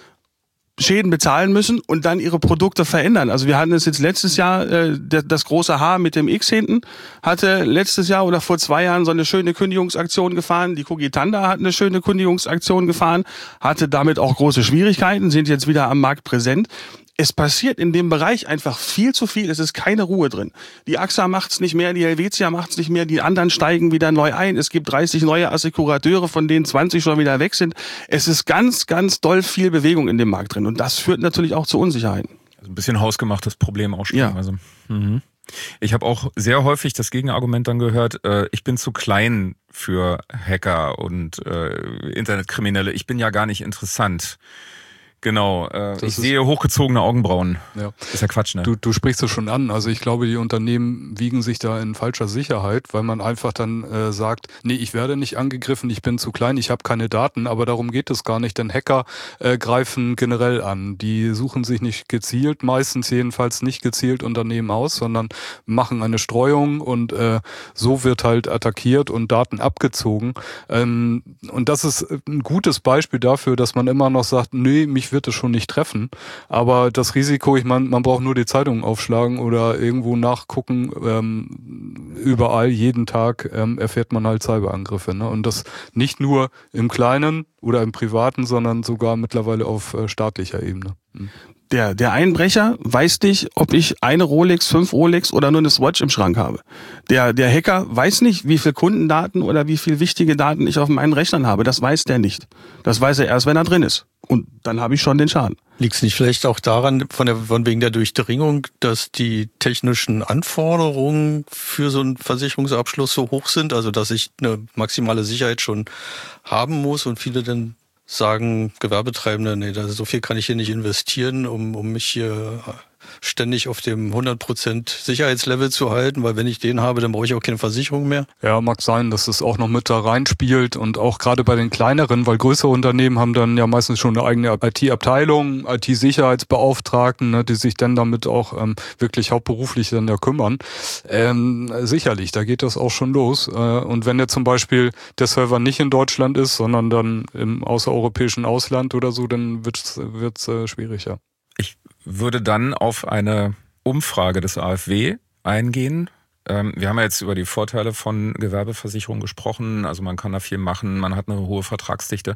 Schäden bezahlen müssen und dann ihre Produkte verändern. Also wir hatten es jetzt letztes Jahr, äh, das große H mit dem X hinten, hatte letztes Jahr oder vor zwei Jahren so eine schöne Kündigungsaktion gefahren. Die Kogitanda hat eine schöne Kündigungsaktion gefahren, hatte damit auch große Schwierigkeiten, sind jetzt wieder am Markt präsent. Es passiert in dem Bereich einfach viel zu viel. Es ist keine Ruhe drin. Die A X A macht's nicht mehr, die Helvetia macht's nicht mehr, die anderen steigen wieder neu ein. Es gibt dreißig neue Assekurateure, von denen zwanzig schon wieder weg sind. Es ist ganz, ganz doll viel Bewegung in dem Markt drin. Und das führt natürlich auch zu Unsicherheiten. Also ein bisschen hausgemachtes Problem auch schon. Ja. Also, mhm. Ich habe auch sehr häufig das Gegenargument dann gehört, äh, ich bin zu klein für Hacker und äh, Internetkriminelle. Ich bin ja gar nicht interessant. Genau, äh, ich sehe hochgezogene Augenbrauen. Ja. Ist ja Quatsch, ne? Du, du sprichst es schon an. Also ich glaube, die Unternehmen wiegen sich da in falscher Sicherheit, weil man einfach dann äh, sagt, nee, ich werde nicht angegriffen, ich bin zu klein, ich habe keine Daten, aber darum geht es gar nicht, denn Hacker äh, greifen generell an. Die suchen sich nicht gezielt, meistens jedenfalls nicht gezielt Unternehmen aus, sondern machen eine Streuung und äh, so wird halt attackiert und Daten abgezogen. Ähm, und das ist ein gutes Beispiel dafür, dass man immer noch sagt, nee, mich wird es schon nicht treffen. Aber das Risiko, ich meine, man braucht nur die Zeitung aufschlagen oder irgendwo nachgucken. Ähm, überall, jeden Tag ähm, erfährt man halt Cyberangriffe. Ne? Und das nicht nur im Kleinen oder im Privaten, sondern sogar mittlerweile auf äh, staatlicher Ebene. Mhm. Der, der Einbrecher weiß nicht, ob ich eine Rolex, fünf Rolex oder nur eine Swatch im Schrank habe. Der, der Hacker weiß nicht, wie viel Kundendaten oder wie viel wichtige Daten ich auf meinen Rechnern habe. Das weiß der nicht. Das weiß er erst, wenn er drin ist. Und dann habe ich schon den Schaden. Liegt es nicht vielleicht auch daran, von, der, von wegen der Durchdringung, dass die technischen Anforderungen für so einen Versicherungsabschluss so hoch sind, also dass ich eine maximale Sicherheit schon haben muss und viele dann sagen, Gewerbetreibende, nee, das, so viel kann ich hier nicht investieren, um, um mich hier ständig auf dem hundert Prozent Sicherheitslevel zu halten, weil wenn ich den habe, dann brauche ich auch keine Versicherung mehr. Ja, mag sein, dass es auch noch mit da reinspielt und auch gerade bei den kleineren, weil größere Unternehmen haben dann ja meistens schon eine eigene I T-Abteilung, I T-Sicherheitsbeauftragten, ne, die sich dann damit auch ähm, wirklich hauptberuflich dann da kümmern. Ähm, sicherlich, da geht das auch schon los. Äh, und wenn jetzt zum Beispiel der Server nicht in Deutschland ist, sondern dann im außereuropäischen Ausland oder so, dann wird's, wird's äh, schwieriger. Ich würde dann auf eine Umfrage des A F W eingehen. Wir haben ja jetzt über die Vorteile von Gewerbeversicherung gesprochen. Also man kann da viel machen, man hat eine hohe Vertragsdichte.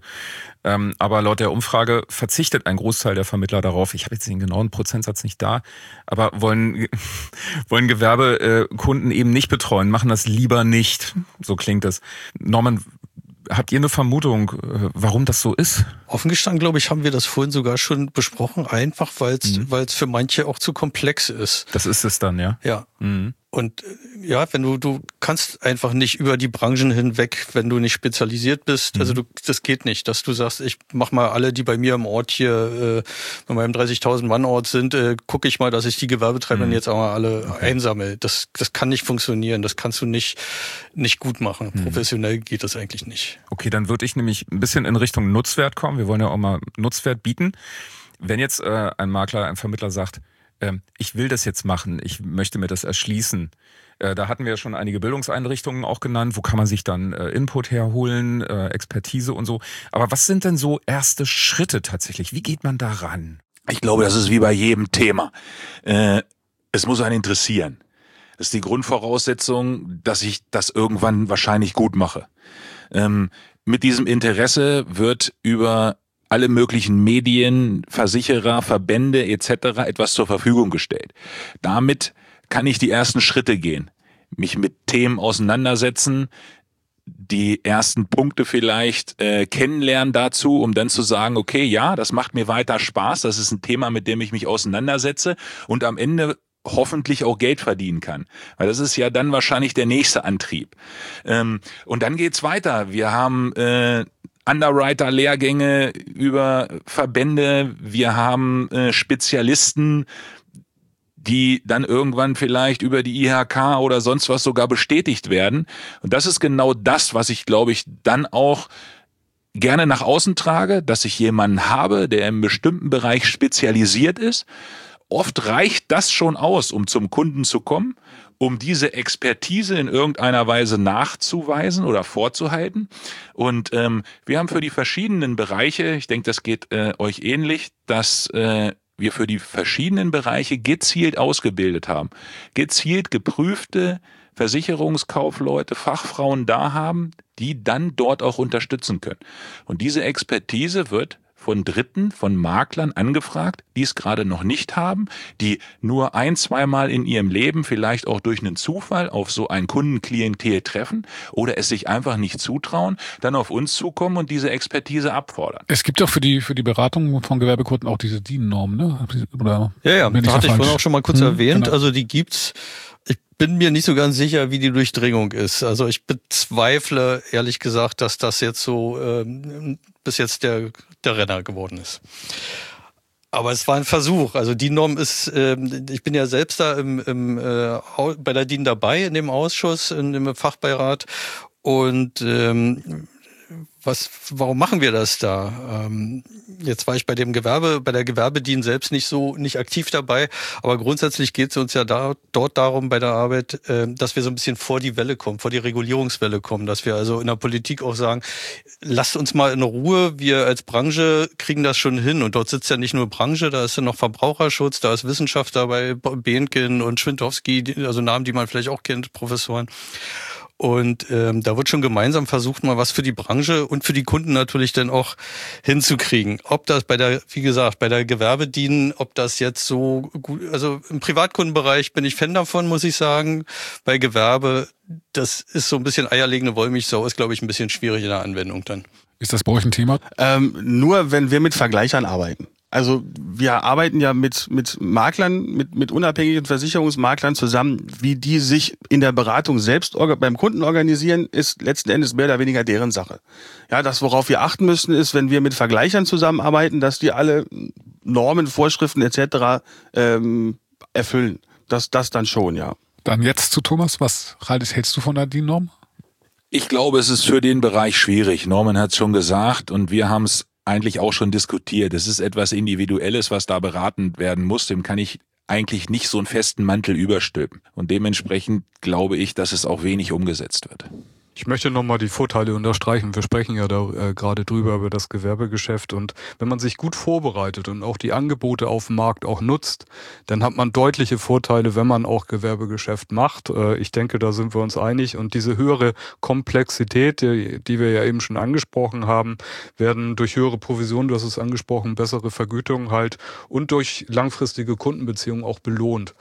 Aber laut der Umfrage verzichtet ein Großteil der Vermittler darauf. Ich habe jetzt den genauen Prozentsatz nicht da, aber wollen, wollen Gewerbekunden eben nicht betreuen, machen das lieber nicht. So klingt es. Norman, Habt ihr eine Vermutung, warum das so ist? Offen gestanden, glaube ich, haben wir das vorhin sogar schon besprochen, einfach weil es mhm. weil es für manche auch zu komplex ist. Das ist es dann, ja? Ja. Mhm. Und ja, wenn du, du kannst einfach nicht über die Branchen hinweg, wenn du nicht spezialisiert bist. Mhm. Also du, das geht nicht, dass du sagst, ich mach mal alle, die bei mir im Ort hier, äh, bei meinem dreißigtausend Mann Ort sind, äh, gucke ich mal, dass ich die Gewerbetreibenden mhm. jetzt auch mal alle okay. einsammle. Das, das kann nicht funktionieren. Das kannst du nicht, nicht gut machen. Mhm. Professionell geht das eigentlich nicht. Okay, dann würde ich nämlich ein bisschen in Richtung Nutzwert kommen. Wir wollen ja auch mal Nutzwert bieten. Wenn jetzt äh, ein Makler, ein Vermittler sagt, ich will das jetzt machen, ich möchte mir das erschließen. Da hatten wir ja schon einige Bildungseinrichtungen auch genannt. Wo kann man sich dann Input herholen, Expertise und so. Aber was sind denn so erste Schritte tatsächlich? Wie geht man da ran? Ich glaube, das ist wie bei jedem Thema. Es muss einen interessieren. Das ist die Grundvoraussetzung, dass ich das irgendwann wahrscheinlich gut mache. Mit diesem Interesse wird über alle möglichen Medien, Versicherer, Verbände et cetera etwas zur Verfügung gestellt. Damit kann ich die ersten Schritte gehen, mich mit Themen auseinandersetzen, die ersten Punkte vielleicht äh, kennenlernen dazu, um dann zu sagen, okay, ja, das macht mir weiter Spaß, das ist ein Thema, mit dem ich mich auseinandersetze und am Ende hoffentlich auch Geld verdienen kann. Weil das ist ja dann wahrscheinlich der nächste Antrieb. Ähm, und dann geht's weiter. Wir haben äh, Underwriter-Lehrgänge über Verbände, wir haben äh, Spezialisten, die dann irgendwann vielleicht über die I H K oder sonst was sogar bestätigt werden. Und das ist genau das, was ich, glaube ich, dann auch gerne nach außen trage, dass ich jemanden habe, der im bestimmten Bereich spezialisiert ist. Oft reicht das schon aus, um zum Kunden zu kommen, um diese Expertise in irgendeiner Weise nachzuweisen oder vorzuhalten. Und ähm, wir haben für die verschiedenen Bereiche, ich denke, das geht äh, euch ähnlich, dass äh, wir für die verschiedenen Bereiche gezielt ausgebildet haben, gezielt geprüfte Versicherungskaufleute, Fachfrauen da haben, die dann dort auch unterstützen können. Und diese Expertise wird von Dritten, von Maklern angefragt, die es gerade noch nicht haben, die nur ein, zweimal in ihrem Leben vielleicht auch durch einen Zufall auf so ein Kundenklientel treffen oder es sich einfach nicht zutrauen, dann auf uns zukommen und diese Expertise abfordern. Es gibt doch für die für die Beratung von Gewerbekunden auch diese D I N-Norm, ne? Oder ja, ja, da hatte ich vorhin auch schon mal kurz hm, erwähnt. Genau. Also die gibt's. Ich bin mir nicht so ganz sicher, wie die Durchdringung ist. Also ich bezweifle ehrlich gesagt, dass das jetzt so ähm, bis jetzt der der Renner geworden ist. Aber es war ein Versuch. Also die Norm ist, äh, ich bin ja selbst da im, im, äh, bei der D I N dabei, in dem Ausschuss, in dem Fachbeirat. Und ähm, was, warum machen wir das da? Ähm, jetzt war ich bei dem Gewerbe, bei der Gewerbe-D I N selbst nicht so, nicht aktiv dabei, aber grundsätzlich geht es uns ja da, dort darum bei der Arbeit, äh, dass wir so ein bisschen vor die Welle kommen, vor die Regulierungswelle kommen, dass wir also in der Politik auch sagen, lasst uns mal in Ruhe, wir als Branche kriegen das schon hin. Und dort sitzt ja nicht nur Branche, da ist ja noch Verbraucherschutz, da ist Wissenschaft dabei, Behnken und Schwindowski, also Namen, die man vielleicht auch kennt, Professoren. Und ähm, da wird schon gemeinsam versucht, mal was für die Branche und für die Kunden natürlich dann auch hinzukriegen. Ob das bei der, wie gesagt, bei der Gewerbe-D I N, ob das jetzt so gut, also im Privatkundenbereich bin ich Fan davon, muss ich sagen. Bei Gewerbe, das ist so ein bisschen eierlegende Wollmilchsau, ist, glaube ich, ein bisschen schwierig in der Anwendung dann. Ist das bei euch ein Thema? Ähm, nur wenn wir mit Vergleichern arbeiten. Also wir arbeiten ja mit mit Maklern, mit mit unabhängigen Versicherungsmaklern zusammen, wie die sich in der Beratung selbst beim Kunden organisieren, ist letzten Endes mehr oder weniger deren Sache. Ja, das, worauf wir achten müssen, ist, wenn wir mit Vergleichern zusammenarbeiten, dass die alle Normen, Vorschriften et cetera ähm, erfüllen. Das das dann schon, ja. Dann jetzt zu Thomas. Was hältst du von der D I N-Norm? Ich glaube, es ist für den Bereich schwierig. Norman hat es schon gesagt und wir haben es eigentlich auch schon diskutiert. Es ist etwas Individuelles, was da beraten werden muss. Dem kann ich eigentlich nicht so einen festen Mantel überstülpen. Und dementsprechend glaube ich, dass es auch wenig umgesetzt wird. Ich möchte nochmal die Vorteile unterstreichen. Wir sprechen ja da äh, gerade drüber über das Gewerbegeschäft. Und wenn man sich gut vorbereitet und auch die Angebote auf dem Markt auch nutzt, dann hat man deutliche Vorteile, wenn man auch Gewerbegeschäft macht. Äh, ich denke, da sind wir uns einig. Und diese höhere Komplexität, die, die wir ja eben schon angesprochen haben, werden durch höhere Provisionen, du hast es angesprochen, bessere Vergütungen halt und durch langfristige Kundenbeziehungen auch belohnt.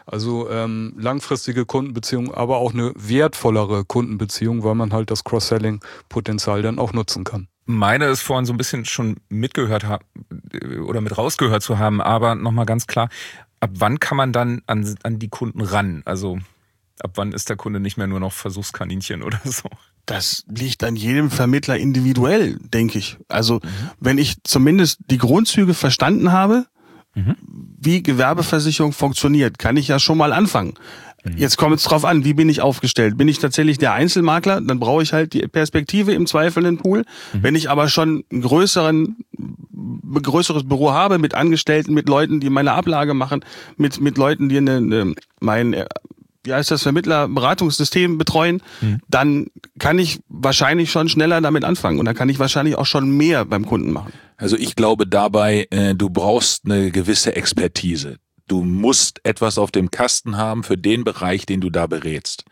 Also ähm, langfristige Kundenbeziehungen, aber auch eine wertvollere Kundenbeziehung, weil man halt das Cross-Selling-Potenzial dann auch nutzen kann. Meine ist vorhin so ein bisschen schon mitgehört haben oder mit rausgehört zu haben, aber nochmal ganz klar, ab wann kann man dann an, an die Kunden ran? Also ab wann ist der Kunde nicht mehr nur noch Versuchskaninchen oder so? Das liegt an jedem Vermittler individuell, denke ich. Also mhm. wenn ich zumindest die Grundzüge verstanden habe, mhm. wie Gewerbeversicherung funktioniert, kann ich ja schon mal anfangen. Jetzt kommt es drauf an, wie bin ich aufgestellt? Bin ich tatsächlich der Einzelmakler? Dann brauche ich halt die Perspektive im zweifelnden Pool. Mhm. Wenn ich aber schon einen größeren, größeres Büro habe mit Angestellten, mit Leuten, die meine Ablage machen, mit mit Leuten, die eine, eine, mein, wie heißt das, Vermittler-Beratungssystem betreuen, mhm. dann kann ich wahrscheinlich schon schneller damit anfangen und dann kann ich wahrscheinlich auch schon mehr beim Kunden machen. Also ich glaube dabei, äh, du brauchst eine gewisse Expertise. Du musst etwas auf dem Kasten haben für den Bereich, den du da berätst.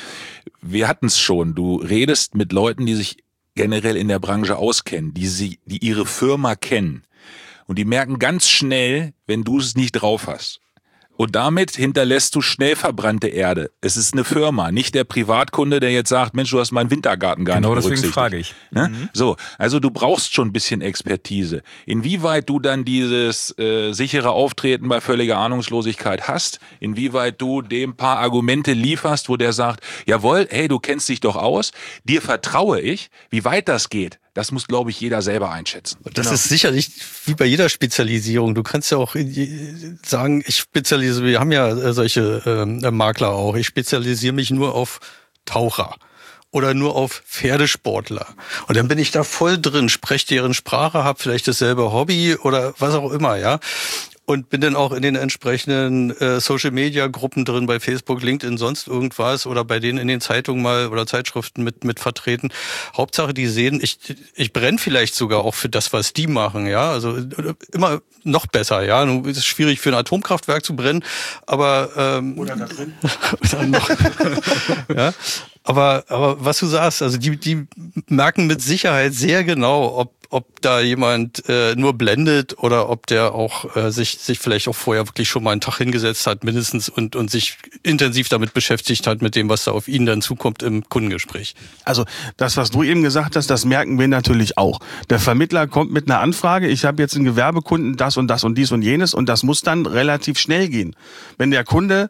Wir hatten es schon. Du redest mit Leuten, die sich generell in der Branche auskennen, die sie, die ihre Firma kennen. Und die merken ganz schnell, wenn du es nicht drauf hast. Und damit hinterlässt du schnell verbrannte Erde. Es ist eine Firma, nicht der Privatkunde, der jetzt sagt, Mensch, du hast meinen Wintergarten gar genau nicht berücksichtigt. Genau deswegen frage ich. Ne? Mhm. So, also du brauchst schon ein bisschen Expertise. Inwieweit du dann dieses äh, sichere Auftreten bei völliger Ahnungslosigkeit hast, inwieweit du dem paar Argumente lieferst, wo der sagt, jawohl, hey, du kennst dich doch aus, dir vertraue ich, wie weit das geht. Das muss, glaube ich, jeder selber einschätzen. Das genau. ist sicherlich wie bei jeder Spezialisierung. Du kannst ja auch sagen, ich spezialisiere, wir haben ja solche äh, Makler auch, ich spezialisiere mich nur auf Taucher oder nur auf Pferdesportler. Und dann bin ich da voll drin, spreche deren Sprache, habe vielleicht dasselbe Hobby oder was auch immer, ja. Und bin dann auch in den entsprechenden äh, Social-Media-Gruppen drin, bei Facebook, LinkedIn, sonst irgendwas oder bei denen in den Zeitungen mal oder Zeitschriften mit mit vertreten. Hauptsache, die sehen, ich ich brenne vielleicht sogar auch für das, was die machen, ja. Also immer noch besser, ja. Nun ist es schwierig für ein Atomkraftwerk zu brennen, aber ähm, oder da drin. oder noch, ja. Aber aber was du sagst, also die die merken mit Sicherheit sehr genau, ob ob da jemand äh, nur blendet oder ob der auch äh, sich sich vielleicht auch vorher wirklich schon mal einen Tag hingesetzt hat, mindestens und und sich intensiv damit beschäftigt hat, mit dem, was da auf ihn dann zukommt im Kundengespräch. Also das, was du eben gesagt hast, das merken wir natürlich auch. Der Vermittler kommt mit einer Anfrage, ich habe jetzt einen Gewerbekunden, das und das und dies und jenes und das muss dann relativ schnell gehen. Wenn der Kunde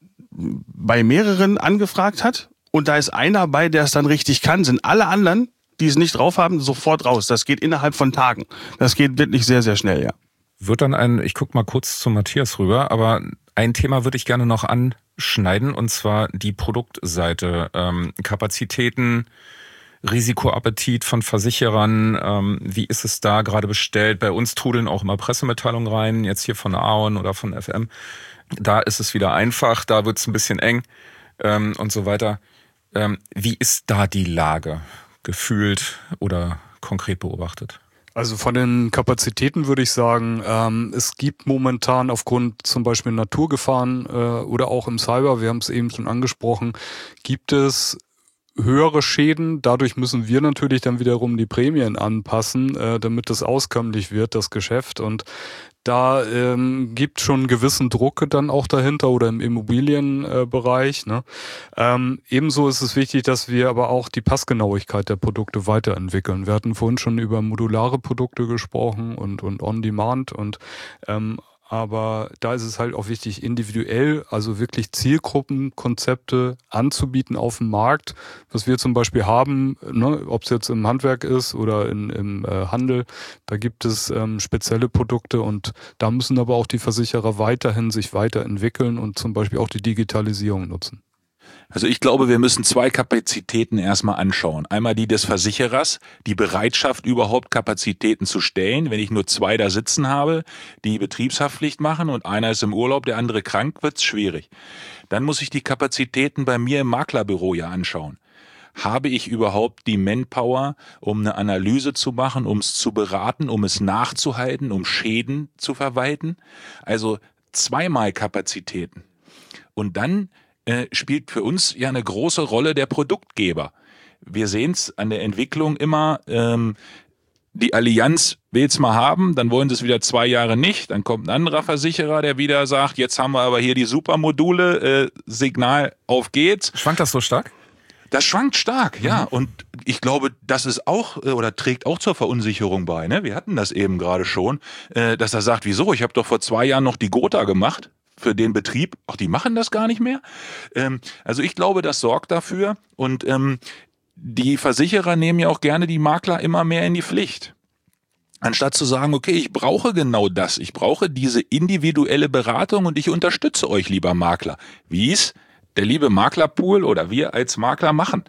bei mehreren angefragt hat und da ist einer bei, der es dann richtig kann, sind alle anderen, die es nicht drauf haben, sofort raus. Das geht innerhalb von Tagen. Das geht wirklich sehr, sehr schnell, ja. Wird dann ein, ich guck mal kurz zu Matthias rüber, aber ein Thema würde ich gerne noch anschneiden, und zwar die Produktseite. Ähm, Kapazitäten, Risikoappetit von Versicherern, ähm, wie ist es da gerade bestellt? Bei uns trudeln auch immer Pressemitteilungen rein, jetzt hier von Aon oder von F M. Da ist es wieder einfach, da wird es ein bisschen eng ähm, und so weiter. Ähm, wie ist da die Lage? Gefühlt oder konkret beobachtet? Also von den Kapazitäten würde ich sagen, ähm, es gibt momentan aufgrund zum Beispiel Naturgefahren äh, oder auch im Cyber, wir haben es eben schon angesprochen, gibt es höhere Schäden. Dadurch müssen wir natürlich dann wiederum die Prämien anpassen, äh, damit es auskömmlich wird, das Geschäft. Und da ähm, gibt schon einen gewissen Druck dann auch dahinter oder im Immobilienbereich. Äh, ne? Ähm, ebenso ist es wichtig, dass wir aber auch die Passgenauigkeit der Produkte weiterentwickeln. Wir hatten vorhin schon über modulare Produkte gesprochen und, und On-Demand und ähm, aber da ist es halt auch wichtig, individuell, also wirklich Zielgruppenkonzepte anzubieten auf dem Markt. Was wir zum Beispiel haben, ne, ob es jetzt im Handwerk ist oder in, im äh, Handel, da gibt es ähm, spezielle Produkte und da müssen aber auch die Versicherer weiterhin sich weiterentwickeln und zum Beispiel auch die Digitalisierung nutzen. Also ich glaube, wir müssen zwei Kapazitäten erstmal anschauen. Einmal die des Versicherers, die Bereitschaft, überhaupt Kapazitäten zu stellen. Wenn ich nur zwei da sitzen habe, die Betriebshaftpflicht machen und einer ist im Urlaub, der andere krank, wird's schwierig. Dann muss ich die Kapazitäten bei mir im Maklerbüro ja anschauen. Habe ich überhaupt die Manpower, um eine Analyse zu machen, um es zu beraten, um es nachzuhalten, um Schäden zu verwalten? Also zweimal Kapazitäten. Und dann spielt für uns ja eine große Rolle der Produktgeber. Wir sehen es an der Entwicklung immer, ähm, die Allianz will's mal haben, dann wollen sie es wieder zwei Jahre nicht, dann kommt ein anderer Versicherer, der wieder sagt, jetzt haben wir aber hier die Supermodule, äh, Signal, auf geht's. Schwankt das so stark? Das schwankt stark, ja. Mhm. Und ich glaube, das ist auch oder trägt auch zur Verunsicherung bei. Ne? Wir hatten das eben gerade schon, äh, dass er sagt, wieso? Ich habe doch vor zwei Jahren noch die Gotha gemacht für den Betrieb. Ach, die machen das gar nicht mehr. Ähm, also ich glaube, das sorgt dafür. Und ähm, die Versicherer nehmen ja auch gerne die Makler immer mehr in die Pflicht. Anstatt zu sagen, okay, ich brauche genau das. Ich brauche diese individuelle Beratung und ich unterstütze euch, lieber Makler. Wie es der liebe Maklerpool oder wir als Makler machen.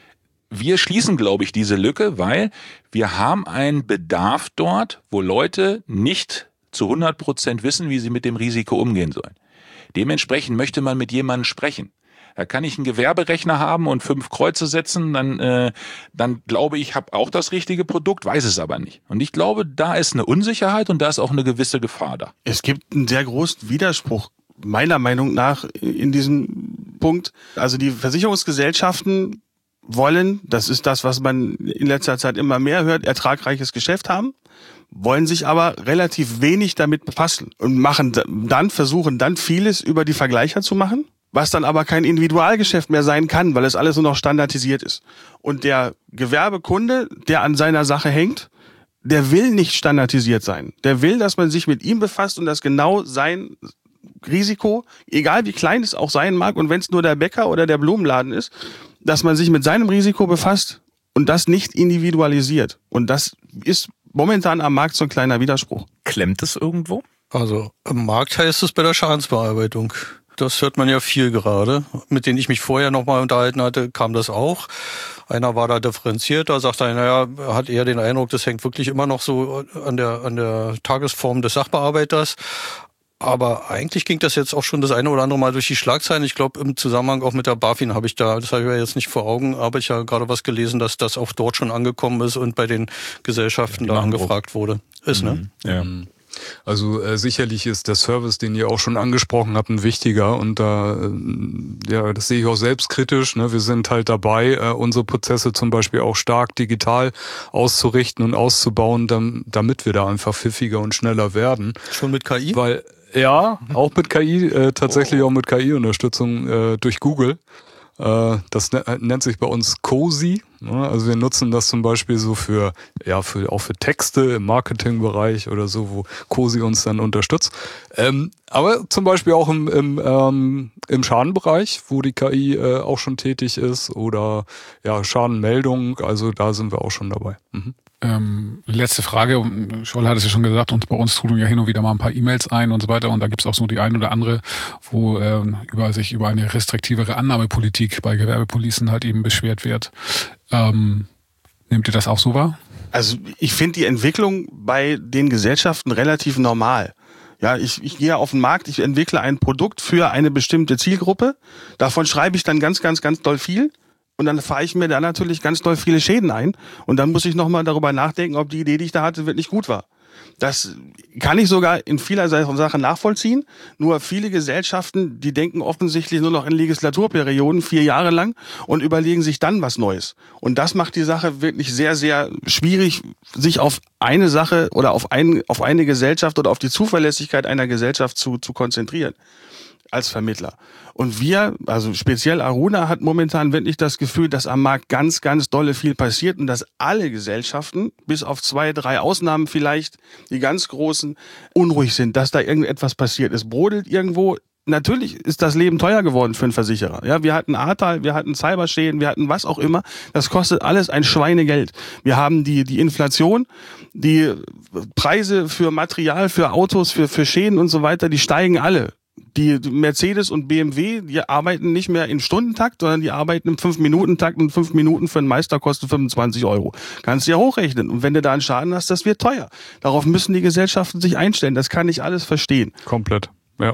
Wir schließen, glaube ich, diese Lücke, weil wir haben einen Bedarf dort, wo Leute nicht zu hundert Prozent wissen, wie sie mit dem Risiko umgehen sollen. Dementsprechend möchte man mit jemandem sprechen. Da kann ich einen Gewerberechner haben und fünf Kreuze setzen, dann, äh, dann glaube ich, habe auch das richtige Produkt, weiß es aber nicht. Und ich glaube, da ist eine Unsicherheit und da ist auch eine gewisse Gefahr da. Es gibt einen sehr großen Widerspruch, meiner Meinung nach, in diesem Punkt. Also die Versicherungsgesellschaften wollen, das ist das, was man in letzter Zeit immer mehr hört, ertragreiches Geschäft haben, wollen sich aber relativ wenig damit befassen und machen dann, versuchen dann vieles über die Vergleicher zu machen, was dann aber kein Individualgeschäft mehr sein kann, weil es alles nur noch standardisiert ist. Und der Gewerbekunde, der an seiner Sache hängt, der will nicht standardisiert sein. Der will, dass man sich mit ihm befasst und dass genau sein Risiko, egal wie klein es auch sein mag und wenn es nur der Bäcker oder der Blumenladen ist, dass man sich mit seinem Risiko befasst und das nicht individualisiert. Und das ist momentan am Markt so ein kleiner Widerspruch. Klemmt es irgendwo? Also am Markt heißt es bei der Schadensbearbeitung. Das hört man ja viel gerade. Mit denen ich mich vorher nochmal unterhalten hatte, kam das auch. Einer war da differenziert, da sagt er, naja, hat eher den Eindruck, das hängt wirklich immer noch so an der, an der Tagesform des Sachbearbeiters. Aber eigentlich ging das jetzt auch schon das eine oder andere Mal durch die Schlagzeilen. Ich glaube, im Zusammenhang auch mit der BaFin habe ich da, das habe ich ja jetzt nicht vor Augen, aber ich ja gerade was gelesen, dass das auch dort schon angekommen ist und bei den Gesellschaften ja, da angefragt wurde. Ist, mhm. ne? Ja. Also äh, sicherlich ist der Service, den ihr auch schon angesprochen habt, ein wichtiger und da, äh, ja, das sehe ich auch selbstkritisch. Ne? Wir sind halt dabei, äh, unsere Prozesse zum Beispiel auch stark digital auszurichten und auszubauen, dam- damit wir da einfach pfiffiger und schneller werden. Schon mit K I? Weil ja, auch mit K I, äh, tatsächlich oh. auch mit K I-Unterstützung äh, durch Google. Äh, das ne- nennt sich bei uns Cozy. Ne? Also wir nutzen das zum Beispiel so für, ja, für auch für Texte im Marketingbereich oder so, wo Cozy uns dann unterstützt. Ähm, aber zum Beispiel auch im, im, ähm, im Schadenbereich, wo die K I äh, auch schon tätig ist oder ja, Schadenmeldung, also da sind wir auch schon dabei. Mhm. Ähm, letzte Frage, Scholl hat es ja schon gesagt, und bei uns trudeln ja hin und wieder mal ein paar E-Mails ein und so weiter und da gibt es auch so die ein oder andere, wo ähm, über sich über eine restriktivere Annahmepolitik bei Gewerbepolicen halt eben beschwert wird. Ähm, nehmt ihr das auch so wahr? Also ich finde die Entwicklung bei den Gesellschaften relativ normal. Ja, ich, ich gehe auf den Markt, ich entwickle ein Produkt für eine bestimmte Zielgruppe, davon schreibe ich dann ganz, ganz, ganz doll viel. Und dann fahre ich mir da natürlich ganz doll viele Schäden ein. Und dann muss ich nochmal darüber nachdenken, ob die Idee, die ich da hatte, wirklich gut war. Das kann ich sogar in vieler Sachen nachvollziehen. Nur viele Gesellschaften, die denken offensichtlich nur noch in Legislaturperioden, vier Jahre lang, und überlegen sich dann was Neues. Und das macht die Sache wirklich sehr, sehr schwierig, sich auf eine Sache oder auf, ein, auf eine Gesellschaft oder auf die Zuverlässigkeit einer Gesellschaft zu, zu konzentrieren. Als Vermittler. Und wir, also speziell Aruna, hat momentan wirklich das Gefühl, dass am Markt ganz, ganz dolle viel passiert und dass alle Gesellschaften, bis auf zwei, drei Ausnahmen vielleicht, die ganz großen, unruhig sind, dass da irgendetwas passiert. Es brodelt irgendwo. Natürlich ist das Leben teuer geworden für einen Versicherer. Ja, wir hatten Ahrtal, wir hatten Cyberschäden, wir hatten was auch immer. Das kostet alles ein Schweinegeld. Wir haben die, die Inflation, die Preise für Material, für Autos, für, für Schäden und so weiter, die steigen alle. Die Mercedes und B M W, die arbeiten nicht mehr im Stundentakt, sondern die arbeiten im fünf-Minuten-Takt und fünf Minuten für einen Meister kosten fünfundzwanzig Euro. Kannst du ja hochrechnen. Und wenn du da einen Schaden hast, das wird teuer. Darauf müssen die Gesellschaften sich einstellen. Das kann ich alles verstehen. Komplett, ja.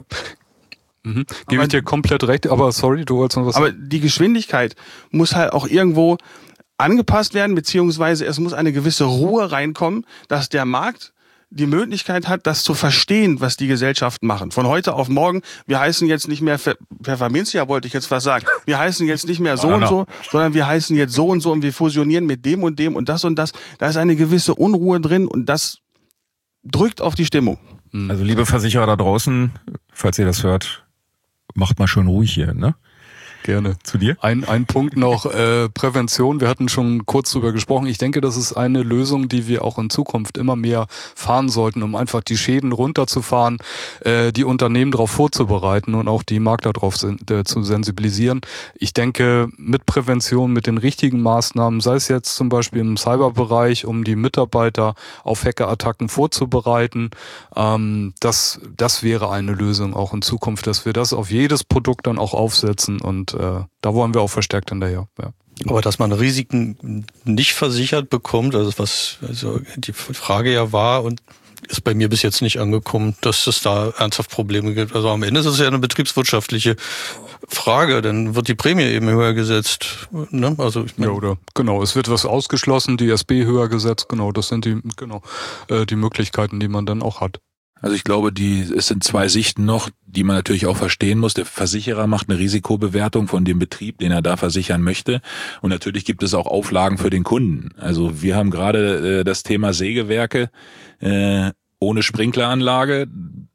Mhm. Gebe ich dir komplett recht, aber sorry, du wolltest noch was aber sagen. Aber die Geschwindigkeit muss halt auch irgendwo angepasst werden, beziehungsweise es muss eine gewisse Ruhe reinkommen, dass der Markt die Möglichkeit hat, das zu verstehen, was die Gesellschaften machen. Von heute auf morgen, wir heißen jetzt nicht mehr Pfe- Pfefferminzia, wollte ich jetzt was sagen. Wir heißen jetzt nicht mehr so und so, sondern wir heißen jetzt so und so und wir fusionieren mit dem und dem und das und das. Da ist eine gewisse Unruhe drin und das drückt auf die Stimmung. Also liebe Versicherer da draußen, falls ihr das hört, macht mal schön ruhig hier, ne? Gerne. Zu dir? Ein, ein Punkt noch, äh, Prävention. Wir hatten schon kurz drüber gesprochen. Ich denke, das ist eine Lösung, die wir auch in Zukunft immer mehr fahren sollten, um einfach die Schäden runterzufahren, äh, die Unternehmen darauf vorzubereiten und auch die Makler darauf sen- äh, zu sensibilisieren. Ich denke, mit Prävention, mit den richtigen Maßnahmen, sei es jetzt zum Beispiel im Cyberbereich, um die Mitarbeiter auf Hackerattacken vorzubereiten, ähm, das, das wäre eine Lösung auch in Zukunft, dass wir das auf jedes Produkt dann auch aufsetzen und äh, da wollen wir auch verstärkt hinterher. Ja. Aber dass man Risiken nicht versichert bekommt, also was also die Frage ja war und ist bei mir bis jetzt nicht angekommen, dass es da ernsthaft Probleme gibt. Also am Ende ist es ja eine betriebswirtschaftliche Frage, dann wird die Prämie eben höher gesetzt. Ne? Also ich mein, Ja, oder genau, es wird was ausgeschlossen, die S B höher gesetzt, genau, das sind die genau äh, die Möglichkeiten, die man dann auch hat. Also ich glaube, die, es sind zwei Sichten noch, die man natürlich auch verstehen muss. Der Versicherer macht eine Risikobewertung von dem Betrieb, den er da versichern möchte. Und natürlich gibt es auch Auflagen für den Kunden. Also wir haben gerade äh, das Thema Sägewerke äh, ohne Sprinkleranlage.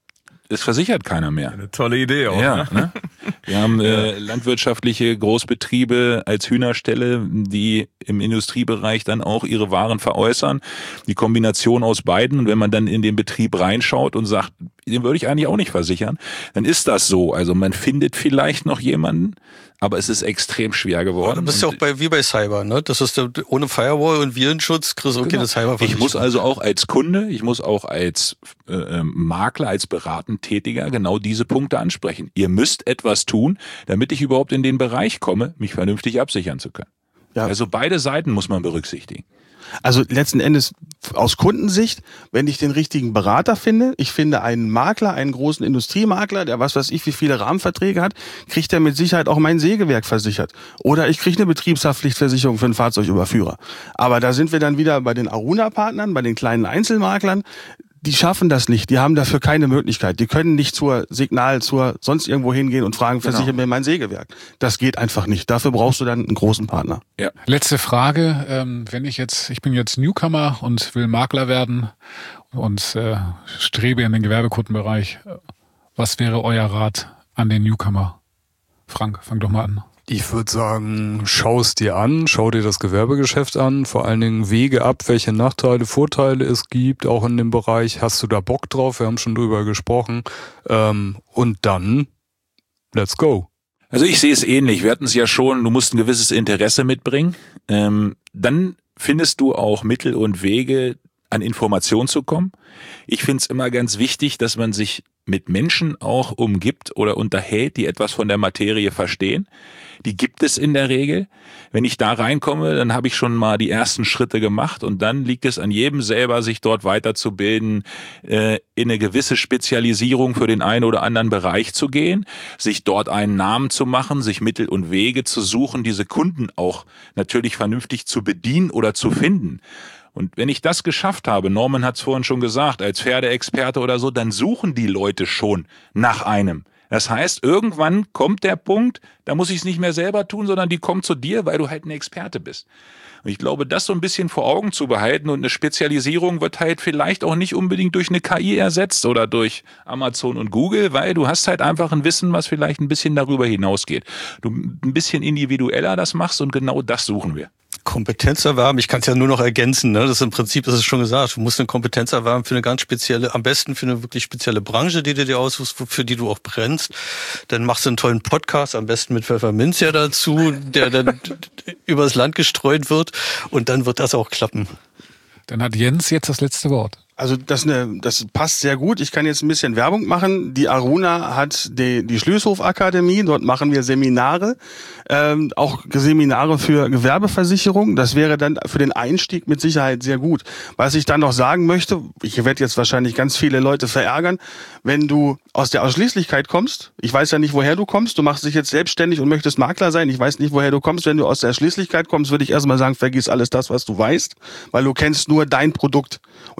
Es versichert keiner mehr. Eine tolle Idee auch. Ja, Ne? ne? Wir haben äh, landwirtschaftliche Großbetriebe als Hühnerställe, die im Industriebereich dann auch ihre Waren veräußern. Die Kombination aus beiden. Und wenn man dann in den Betrieb reinschaut und sagt, den würde ich eigentlich auch nicht versichern, dann ist das so. Also man findet vielleicht noch jemanden, aber es ist extrem schwer geworden. du bist ja auch bei, wie bei Cyber, ne? Das ist der, ohne Firewall und Virenschutz kriegst du okay, Genau. das Cyber. Ich muss also auch als Kunde, ich muss auch als äh, Makler, als beratend Tätiger genau diese Punkte ansprechen. Ihr müsst etwas tun, damit ich überhaupt in den Bereich komme, mich vernünftig absichern zu können. Ja. Also beide Seiten muss man berücksichtigen. Also letzten Endes aus Kundensicht, wenn ich den richtigen Berater finde, ich finde einen Makler, einen großen Industriemakler, der was weiß ich wie viele Rahmenverträge hat, kriegt er mit Sicherheit auch mein Sägewerk versichert. Oder ich kriege eine Betriebshaftpflichtversicherung für einen Fahrzeugüberführer. Aber da sind wir dann wieder bei den Aruna-Partnern, bei den kleinen Einzelmaklern. Die schaffen das nicht, die haben dafür keine Möglichkeit. Die können nicht zur Signal, zur sonst irgendwo hingehen und fragen, versichere mir mein Sägewerk. Das geht einfach nicht. Dafür brauchst du dann einen großen Partner. Ja. Letzte Frage, ähm, wenn ich jetzt, ich bin jetzt Newcomer und will Makler werden und äh, strebe in den Gewerbekundenbereich, was wäre euer Rat an den Newcomer? Frank, fang doch mal an. Ich würde sagen, schau es dir an, schau dir das Gewerbegeschäft an, vor allen Dingen wege ab, welche Nachteile, Vorteile es gibt, auch in dem Bereich. Hast du da Bock drauf? Wir haben schon drüber gesprochen. Ähm, und dann, let's go. Also ich sehe es ähnlich. Wir hatten es ja schon, du musst ein gewisses Interesse mitbringen. Ähm, dann findest du auch Mittel und Wege, an Informationen zu kommen. Ich finde es immer ganz wichtig, dass man sich mit Menschen auch umgibt oder unterhält, die etwas von der Materie verstehen. Die gibt es in der Regel. Wenn ich da reinkomme, dann habe ich schon mal die ersten Schritte gemacht und dann liegt es an jedem selber, sich dort weiterzubilden, äh, in eine gewisse Spezialisierung für den einen oder anderen Bereich zu gehen, sich dort einen Namen zu machen, sich Mittel und Wege zu suchen, diese Kunden auch natürlich vernünftig zu bedienen oder zu finden. Und wenn ich das geschafft habe, Norman hat es vorhin schon gesagt, als Pferdeexperte oder so, dann suchen die Leute schon nach einem. Das heißt, irgendwann kommt der Punkt, da muss ich es nicht mehr selber tun, sondern die kommen zu dir, weil du halt ein Experte bist. Und ich glaube, das so ein bisschen vor Augen zu behalten und eine Spezialisierung wird halt vielleicht auch nicht unbedingt durch eine K I ersetzt oder durch Amazon und Google, weil du hast halt einfach ein Wissen, was vielleicht ein bisschen darüber hinausgeht. Du ein bisschen individueller das machst und genau das suchen wir. Kompetenz erwerben, ich kann es ja nur noch ergänzen, ne? Das ist im Prinzip, das ist schon gesagt, du musst eine Kompetenz erwerben für eine ganz spezielle, am besten für eine wirklich spezielle Branche, die du dir aussuchst, für die du auch brennst. Dann machst du einen tollen Podcast, am besten mit Pfefferminzia dazu, der dann übers Land gestreut wird und dann wird das auch klappen. Dann hat Jens jetzt das letzte Wort. Also das, ne, das passt sehr gut. Ich kann jetzt ein bisschen Werbung machen. Die Aruna hat die, die Schlüsselhof-Akademie. Dort machen wir Seminare, ähm, auch Seminare für Gewerbeversicherung. Das wäre dann für den Einstieg mit Sicherheit sehr gut. Was ich dann noch sagen möchte, ich werde jetzt wahrscheinlich ganz viele Leute verärgern, wenn du aus der Ausschließlichkeit kommst. Ich weiß ja nicht, woher du kommst. Du machst dich jetzt selbstständig und möchtest Makler sein. Ich weiß nicht, woher du kommst. Wenn du aus der Ausschließlichkeit kommst, würde ich erstmal sagen, vergiss alles das, was du weißt, weil du kennst nur dein Produkt. Und es gibt noch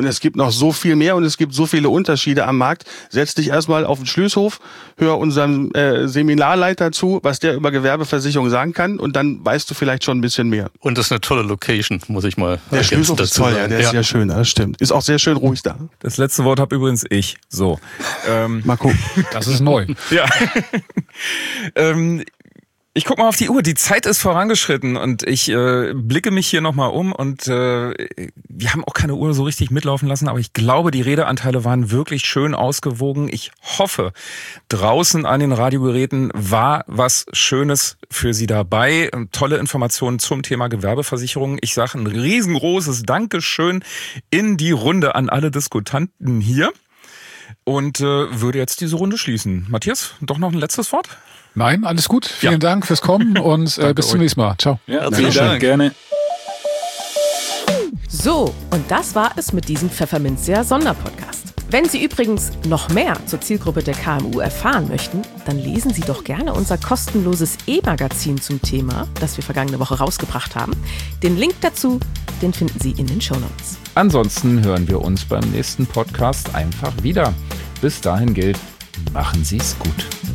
noch so viel mehr und es gibt so viele Unterschiede am Markt. Setz dich erstmal auf den Schlößhof, hör unserem äh, Seminarleiter zu, was der über Gewerbeversicherung sagen kann und dann weißt du vielleicht schon ein bisschen mehr. Und das ist eine tolle Location, muss ich mal Der Schlößhof ist toll, ja, der ja. ist sehr schön, das stimmt. Ist auch sehr schön ruhig da. Das letzte Wort habe übrigens ich. So. Ähm, mal gucken. Das ist neu. Ja. ähm, Ich guck mal auf die Uhr, die Zeit ist vorangeschritten und ich äh, blicke mich hier nochmal um und äh, wir haben auch keine Uhr so richtig mitlaufen lassen, aber ich glaube, die Redeanteile waren wirklich schön ausgewogen. Ich hoffe, draußen an den Radiogeräten war was Schönes für Sie dabei. Tolle Informationen zum Thema Gewerbeversicherung. Ich sage ein riesengroßes Dankeschön in die Runde an alle Diskutanten hier und äh, würde jetzt diese Runde schließen. Matthias, doch noch ein letztes Wort? Nein, alles gut. Vielen ja. Dank fürs Kommen und äh, bis zum nächsten Mal. Ciao. Ja, vielen Dank. Gerne. So, und das war es mit diesem Pfefferminzia Sonderpodcast. Wenn Sie übrigens noch mehr zur Zielgruppe der K M U erfahren möchten, dann lesen Sie doch gerne unser kostenloses E-Magazin zum Thema, das wir vergangene Woche rausgebracht haben. Den Link dazu, den finden Sie in den Shownotes. Ansonsten hören wir uns beim nächsten Podcast einfach wieder. Bis dahin gilt, machen Sie es gut.